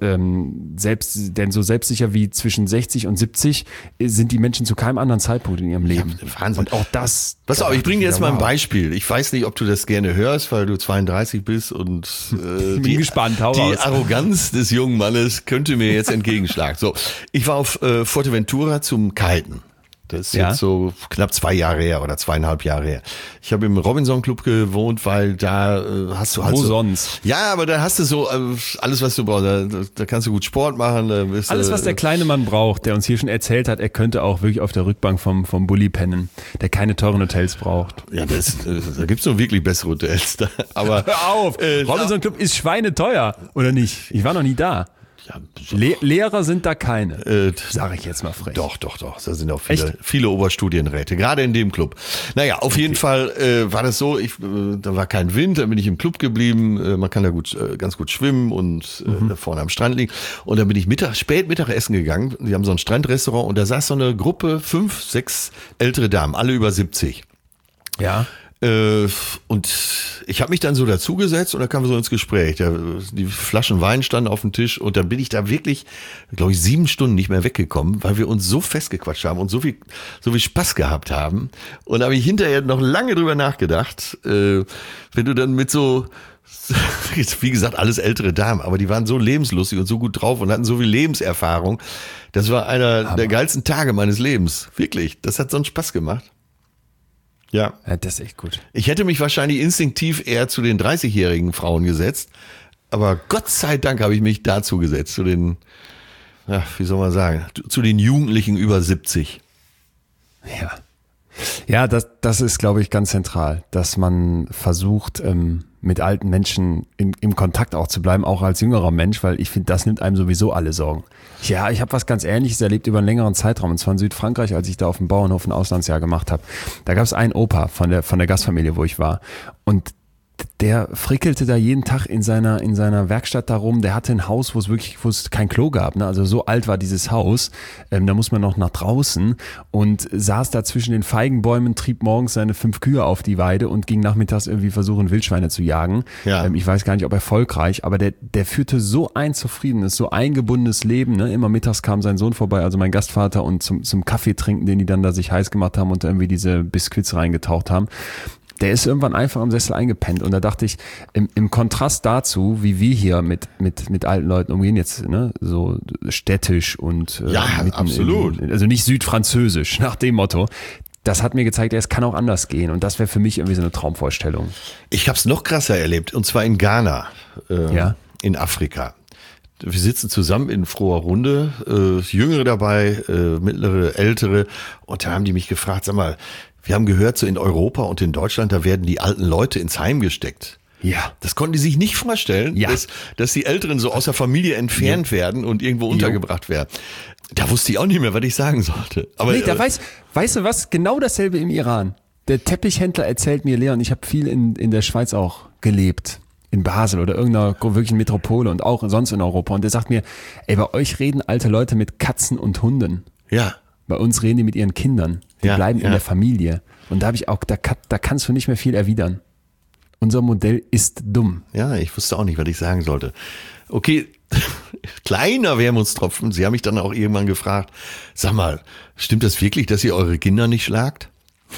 denn so selbstsicher wie zwischen 60 und 70 sind die Menschen zu keinem anderen Zeitpunkt in ihrem Leben. Ja, Wahnsinn. Und auch das. Pass auf, ich bringe dir jetzt mal ein Beispiel. Ich weiß nicht, ob du das gerne hörst, weil du 32 bist und ich bin gespannt, hau raus. Die Arroganz des jungen Mannes könnte mir jetzt entgegenschlagen. So, ich war auf Fuerteventura zum Kiten. Das ist jetzt so knapp 2 Jahre her oder 2,5 Jahre her. Ich habe im Robinson Club gewohnt, weil da hast du halt Wo so, sonst? Ja, aber da hast du so alles, was du brauchst. Da kannst du gut Sport machen. Alles, was der kleine Mann braucht, der uns hier schon erzählt hat, er könnte auch wirklich auf der Rückbank vom Bulli pennen, der keine teuren Hotels braucht. Ja, da gibt's noch wirklich bessere Hotels. Aber hör auf! Robinson Club ist schweineteuer, oder nicht? Ich war noch nie da. Ja, Lehrer sind da keine, sage ich jetzt mal frech. Doch. Da sind auch viele Oberstudienräte, gerade in dem Club. Naja, auf jeden Fall war das so, da war kein Wind, da bin ich im Club geblieben. Man kann da ganz gut schwimmen und da vorne am Strand liegen. Und dann bin ich spät Mittagessen gegangen. Die haben so ein Strandrestaurant und da saß so eine Gruppe, 5, 6 ältere Damen, alle über 70. Ja. Und ich habe mich dann so dazugesetzt und da kamen wir so ins Gespräch. Die Flaschen Wein standen auf dem Tisch und dann bin ich da wirklich, glaube ich, 7 Stunden nicht mehr weggekommen, weil wir uns so festgequatscht haben und so viel Spaß gehabt haben. Und da habe ich hinterher noch lange drüber nachgedacht, wenn du dann mit so, wie gesagt, alles ältere Damen, aber die waren so lebenslustig und so gut drauf und hatten so viel Lebenserfahrung. Das war einer der geilsten Tage meines Lebens. Wirklich, das hat so einen Spaß gemacht. Ja, das ist echt gut. Ich hätte mich wahrscheinlich instinktiv eher zu den 30-jährigen Frauen gesetzt, aber Gott sei Dank habe ich mich dazu gesetzt, zu den, wie soll man sagen, zu den Jugendlichen über 70. Ja, das ist, glaube ich, ganz zentral, dass man versucht, mit alten Menschen im Kontakt auch zu bleiben, auch als jüngerer Mensch, weil ich finde, das nimmt einem sowieso alle Sorgen. Ja, ich habe was ganz Ähnliches erlebt über einen längeren Zeitraum, und zwar in Südfrankreich, als ich da auf dem Bauernhof ein Auslandsjahr gemacht habe. Da gab es einen Opa von der Gastfamilie, wo ich war, und der frickelte da jeden Tag in seiner Werkstatt da rum. Der hatte ein Haus, wo es kein Klo gab. Ne? Also so alt war dieses Haus. Da muss man noch nach draußen und saß da zwischen den Feigenbäumen, trieb morgens seine 5 Kühe auf die Weide und ging nachmittags irgendwie versuchen, Wildschweine zu jagen. Ja. Ich weiß gar nicht, ob erfolgreich, aber der führte so ein zufriedenes, so eingebundenes Leben. Ne? Immer mittags kam sein Sohn vorbei, also mein Gastvater, und zum Kaffee trinken, den die dann da sich heiß gemacht haben und irgendwie diese Biskuits reingetaucht haben. Der ist irgendwann einfach im Sessel eingepennt und da dachte ich, im Kontrast dazu, wie wir hier mit alten Leuten umgehen, jetzt ne, so städtisch und absolut. Also nicht südfranzösisch, nach dem Motto. Das hat mir gezeigt, es kann auch anders gehen und das wäre für mich irgendwie so eine Traumvorstellung. Ich habe es noch krasser erlebt und zwar in Ghana, in Afrika. Wir sitzen zusammen in froher Runde, Jüngere dabei, mittlere, ältere, und da haben die mich gefragt, sag mal, wir haben gehört, so in Europa und in Deutschland, da werden die alten Leute ins Heim gesteckt. Ja. Das konnten die sich nicht vorstellen, dass die Älteren so aus der Familie entfernt werden und irgendwo untergebracht werden. Da wusste ich auch nicht mehr, was ich sagen sollte. Aber weißt du was? Genau dasselbe im Iran. Der Teppichhändler erzählt mir, Leon, ich habe viel in der Schweiz auch gelebt. In Basel oder irgendeiner wirklichen Metropole und auch sonst in Europa. Und der sagt mir, ey, bei euch reden alte Leute mit Katzen und Hunden. Ja. Bei uns reden die mit ihren Kindern. Die bleiben in der Familie. Und da habe ich auch, da kannst du nicht mehr viel erwidern. Unser Modell ist dumm. Ja, ich wusste auch nicht, was ich sagen sollte. Okay, kleiner Wermutstropfen. Sie haben mich dann auch irgendwann gefragt, sag mal, stimmt das wirklich, dass ihr eure Kinder nicht schlagt?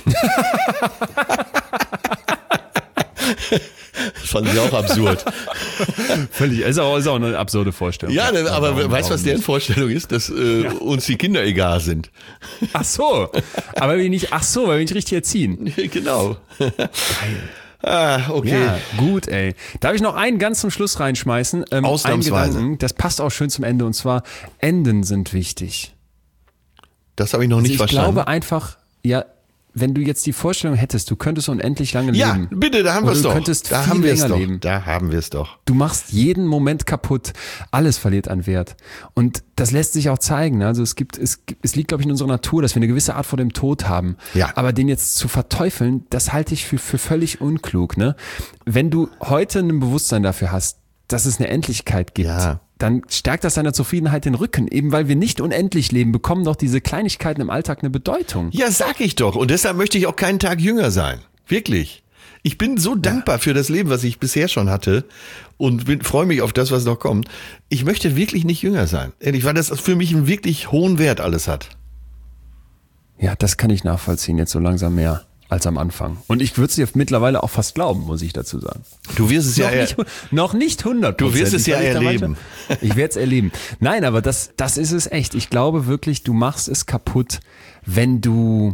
Das fand ich auch absurd. Völlig, ist auch eine absurde Vorstellung. Ja, aber weißt du, was deren Vorstellung ist? Dass uns die Kinder egal sind. Ach so, weil wir nicht richtig erziehen. Genau. Geil. Okay. Ja, gut, ey. Darf ich noch einen ganz zum Schluss reinschmeißen? Ausnahmsweise. Einen Gedanken, das passt auch schön zum Ende, und zwar Enden sind wichtig. Das habe ich noch nicht verstanden. Ich glaube einfach, wenn du jetzt die Vorstellung hättest, du könntest unendlich lange leben. Ja, bitte, da haben wir es doch. Du könntest viel länger leben. Da haben wir es doch. Du machst jeden Moment kaputt. Alles verliert an Wert. Und das lässt sich auch zeigen. Also es liegt, glaube ich, in unserer Natur, dass wir eine gewisse Art vor dem Tod haben. Ja. Aber den jetzt zu verteufeln, das halte ich für völlig unklug. Ne? Wenn du heute ein Bewusstsein dafür hast, dass es eine Endlichkeit gibt, dann stärkt das deiner Zufriedenheit den Rücken. Eben weil wir nicht unendlich leben, bekommen doch diese Kleinigkeiten im Alltag eine Bedeutung. Ja, sag ich doch. Und deshalb möchte ich auch keinen Tag jünger sein. Wirklich. Ich bin so dankbar für das Leben, was ich bisher schon hatte, und freue mich auf das, was noch kommt. Ich möchte wirklich nicht jünger sein. Ehrlich, weil das für mich einen wirklich hohen Wert alles hat. Ja, das kann ich nachvollziehen, jetzt so langsam mehr als am Anfang. Und ich würde es dir mittlerweile auch fast glauben, muss ich dazu sagen. Du wirst es noch nicht 100%. Du wirst es ja erleben. Ich werde es erleben. Nein, aber das ist es echt. Ich glaube wirklich, du machst es kaputt, wenn du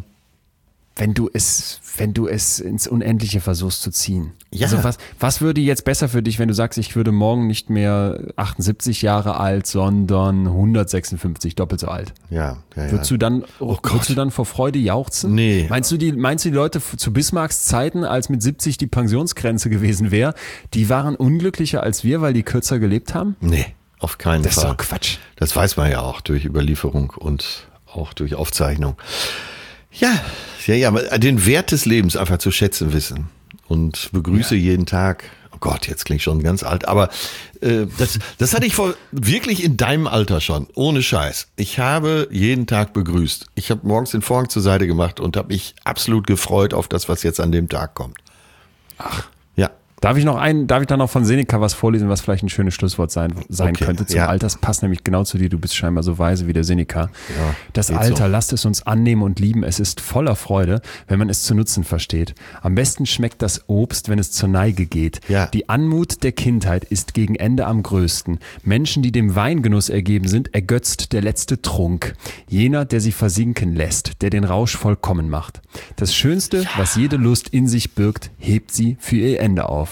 es ins Unendliche versuchst zu ziehen. Ja. Also was würde jetzt besser für dich, wenn du sagst, ich würde morgen nicht mehr 78 Jahre alt, sondern 156, doppelt so alt? Ja. Würdest du dann vor Freude jauchzen? Nee. Meinst du die Leute zu Bismarcks Zeiten, als mit 70 die Pensionsgrenze gewesen wäre, die waren unglücklicher als wir, weil die kürzer gelebt haben? Nee, auf keinen Fall. Das ist doch Quatsch. Das weiß man ja auch durch Überlieferung und auch durch Aufzeichnung. Ja, den Wert des Lebens einfach zu schätzen wissen, und begrüße jeden Tag. Oh Gott, jetzt klingt schon ganz alt, aber das hatte ich wirklich in deinem Alter schon, ohne Scheiß. Ich habe jeden Tag begrüßt. Ich habe morgens den Vorhang zur Seite gemacht und habe mich absolut gefreut auf das, was jetzt an dem Tag kommt. Ach. Ja. Darf ich dann noch von Seneca was vorlesen, was vielleicht ein schönes Schlusswort sein könnte zum Alter? Das passt nämlich genau zu dir, du bist scheinbar so weise wie der Seneca. Ja, das Alter, lasst es uns annehmen und lieben. Es ist voller Freude, wenn man es zu nutzen versteht. Am besten schmeckt das Obst, wenn es zur Neige geht. Ja. Die Anmut der Kindheit ist gegen Ende am größten. Menschen, die dem Weingenuss ergeben sind, ergötzt der letzte Trunk. Jener, der sie versinken lässt, der den Rausch vollkommen macht. Das Schönste, was jede Lust in sich birgt, hebt sie für ihr Ende auf.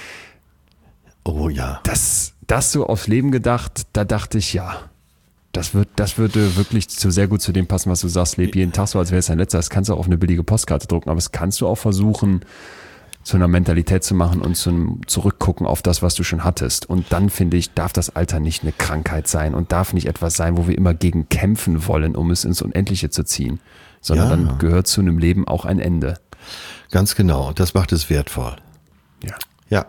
Oh ja. Das so aufs Leben gedacht, da dachte ich, das würde wirklich sehr gut zu dem passen, was du sagst. Leb jeden Tag so, als wäre es dein letzter. Das kannst du auch auf eine billige Postkarte drucken, aber das kannst du auch versuchen, zu einer Mentalität zu machen und zum Zurückgucken auf das, was du schon hattest. Und dann, finde ich, darf das Alter nicht eine Krankheit sein und darf nicht etwas sein, wo wir immer gegen kämpfen wollen, um es ins Unendliche zu ziehen, sondern dann gehört zu einem Leben auch ein Ende. Ganz genau. Das macht es wertvoll. Ja. Ja.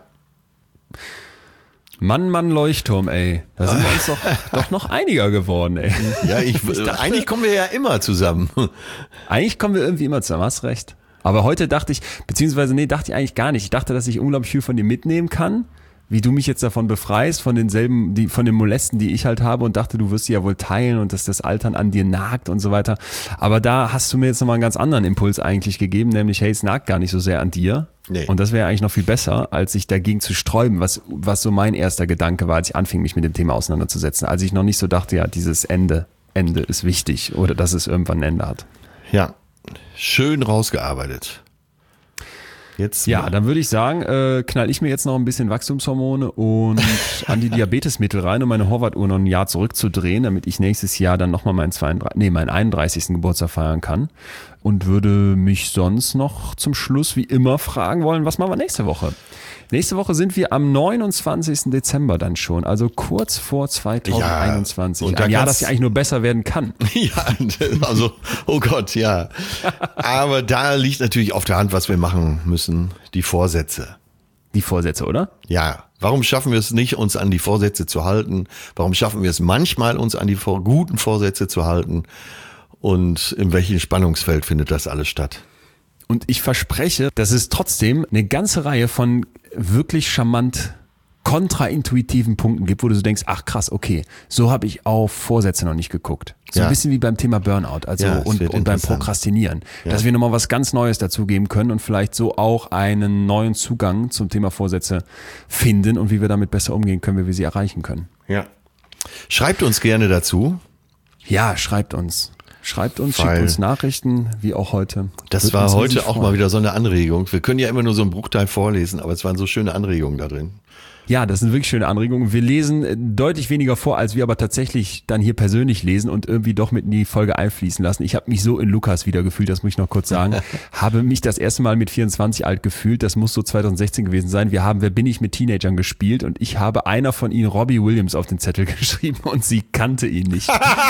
Mann, Leuchtturm, ey. Da sind wir uns doch noch einiger geworden, ey. Ja, eigentlich kommen wir ja immer zusammen. Eigentlich kommen wir irgendwie immer zusammen, hast recht. Aber heute dachte ich eigentlich gar nicht. Ich dachte, dass ich unglaublich viel von dir mitnehmen kann, wie du mich jetzt davon befreist, von den Molesten, die ich halt habe, und dachte, du wirst sie ja wohl teilen und dass das Altern an dir nagt und so weiter. Aber da hast du mir jetzt nochmal einen ganz anderen Impuls eigentlich gegeben, nämlich, hey, es nagt gar nicht so sehr an dir. Nee. Und das wäre eigentlich noch viel besser, als sich dagegen zu sträuben, was so mein erster Gedanke war, als ich anfing, mich mit dem Thema auseinanderzusetzen. Als ich noch nicht so dachte, ja, dieses Ende ist wichtig oder dass es irgendwann ein Ende hat. Ja, schön rausgearbeitet. Jetzt dann würde ich sagen, knall ich mir jetzt noch ein bisschen Wachstumshormone und Antidiabetesmittel rein, um meine Horvath-Uhr noch ein Jahr zurückzudrehen, damit ich nächstes Jahr dann nochmal meinen 31. Geburtstag feiern kann. Und würde mich sonst noch zum Schluss wie immer fragen wollen, was machen wir nächste Woche? Nächste Woche sind wir am 29. Dezember dann schon, also kurz vor 2021. Ja, und ein Jahr, das ja eigentlich nur besser werden kann. Ja, also, oh Gott, ja. Aber da liegt natürlich auf der Hand, was wir machen müssen, die Vorsätze. Die Vorsätze, oder? Ja. Warum schaffen wir es nicht, uns an die Vorsätze zu halten? Warum schaffen wir es manchmal, uns an die guten Vorsätze zu halten? Und in welchem Spannungsfeld findet das alles statt? Und ich verspreche, dass es trotzdem eine ganze Reihe von wirklich charmant kontraintuitiven Punkten gibt, wo du so denkst, ach krass, okay, so habe ich auf Vorsätze noch nicht geguckt. So ein bisschen wie beim Thema Burnout, und beim Prokrastinieren. Ja. Dass wir nochmal was ganz Neues dazugeben können und vielleicht so auch einen neuen Zugang zum Thema Vorsätze finden und wie wir damit besser umgehen können, wie wir sie erreichen können. Ja. Schreibt uns gerne dazu. Ja, schreibt uns, schickt uns Nachrichten, wie auch heute. Das war heute auch mal wieder so eine Anregung. Wir können ja immer nur so einen Bruchteil vorlesen, aber es waren so schöne Anregungen da drin. Ja, das sind wirklich schöne Anregungen. Wir lesen deutlich weniger vor, als wir aber tatsächlich dann hier persönlich lesen und irgendwie doch mit in die Folge einfließen lassen. Ich habe mich so in Lukas wieder gefühlt, das muss ich noch kurz sagen. Habe mich das erste Mal mit 24 alt gefühlt, das muss so 2016 gewesen sein. Wir haben Wer bin ich mit Teenagern gespielt und ich habe einer von ihnen Robbie Williams auf den Zettel geschrieben und sie kannte ihn nicht.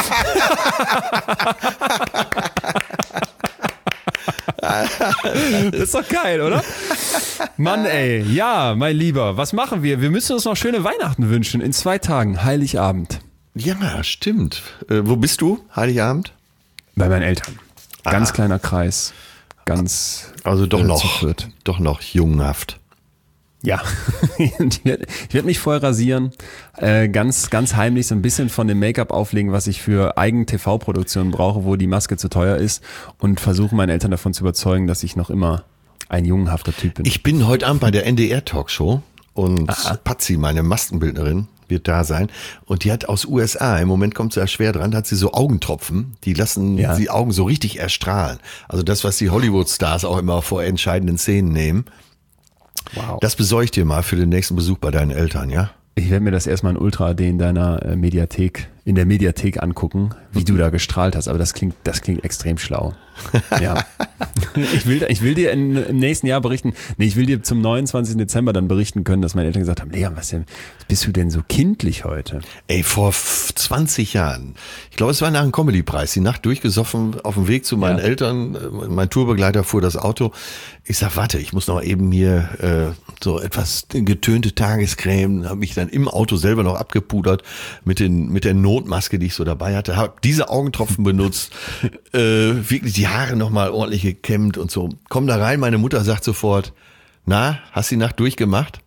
Das ist doch geil, oder? Mann, ey. Ja, mein Lieber, was machen wir? Wir müssen uns noch schöne Weihnachten wünschen. In 2 Tagen, Heiligabend. Ja, stimmt. Wo bist du, Heiligabend? Bei meinen Eltern. Ganz kleiner Kreis. Ganz. Also doch noch jungenhaft. Ja, ich werd mich vorher rasieren, ganz heimlich so ein bisschen von dem Make-up auflegen, was ich für Eigen-TV-Produktionen brauche, wo die Maske zu teuer ist, und versuche meinen Eltern davon zu überzeugen, dass ich noch immer ein jungenhafter Typ bin. Ich bin heute Abend bei der NDR-Talkshow und Patsy, meine Maskenbildnerin, wird da sein, und die hat aus USA, im Moment kommt sie ja schwer dran, hat sie so Augentropfen, die lassen die Augen so richtig erstrahlen. Also das, was die Hollywood-Stars auch immer vor entscheidenden Szenen nehmen. Wow. Das besorge ich dir mal für den nächsten Besuch bei deinen Eltern, ja? Ich werde mir das erstmal in Ultra HD in deiner in der Mediathek angucken, wie du da gestrahlt hast, aber das klingt extrem schlau. Ja. Ich will dir im nächsten Jahr berichten, ich will dir zum 29. Dezember dann berichten können, dass meine Eltern gesagt haben, Leon, was bist du denn so kindlich heute? Ey, vor 20 Jahren, ich glaube, es war nach einem Comedy-Preis, die Nacht durchgesoffen, auf dem Weg zu meinen Eltern, mein Tourbegleiter fuhr das Auto. Ich sag, warte, ich muss noch eben hier so etwas getönte Tagescreme, habe mich dann im Auto selber noch abgepudert mit der Notmaske, die ich so dabei hatte, habe diese Augentropfen benutzt, wirklich die Haare nochmal ordentlich gekämmt und so. Komm da rein, meine Mutter sagt sofort, na, hast die Nacht durchgemacht?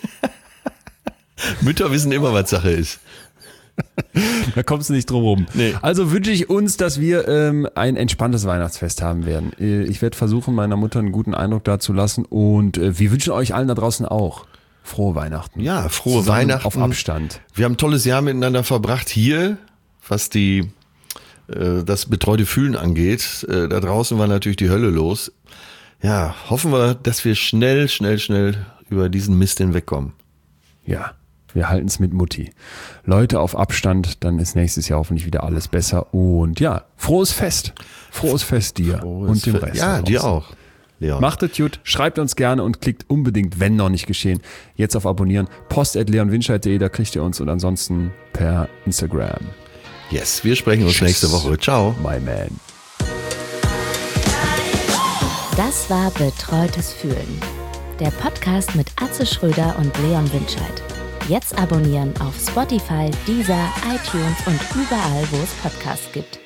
Mütter wissen immer, was Sache ist. Da kommst du nicht drum rum. Nee. Also wünsche ich uns, dass wir ein entspanntes Weihnachtsfest haben werden. Ich werde versuchen, meiner Mutter einen guten Eindruck da zu lassen, und wir wünschen euch allen da draußen auch frohe Weihnachten. Ja, frohe Weihnachten. Auf Abstand. Wir haben ein tolles Jahr miteinander verbracht hier, was das betreute Fühlen angeht. Da draußen war natürlich die Hölle los. Ja, hoffen wir, dass wir schnell über diesen Mist hinwegkommen. Ja, wir halten es mit Mutti. Leute, auf Abstand, dann ist nächstes Jahr hoffentlich wieder alles besser. Und ja, frohes Fest. Frohes Fest dir und dem Rest. Ja, dir auch, Leon. Macht es gut, schreibt uns gerne und klickt unbedingt, wenn noch nicht geschehen, jetzt auf Abonnieren. post@leonwinscheid.de, da kriegt ihr uns, und ansonsten per Instagram. Yes, wir sprechen uns nächste Woche. Ciao. My man. Das war Betreutes Fühlen. Der Podcast mit Atze Schröder und Leon Winscheid. Jetzt abonnieren auf Spotify, Deezer, iTunes und überall, wo es Podcasts gibt.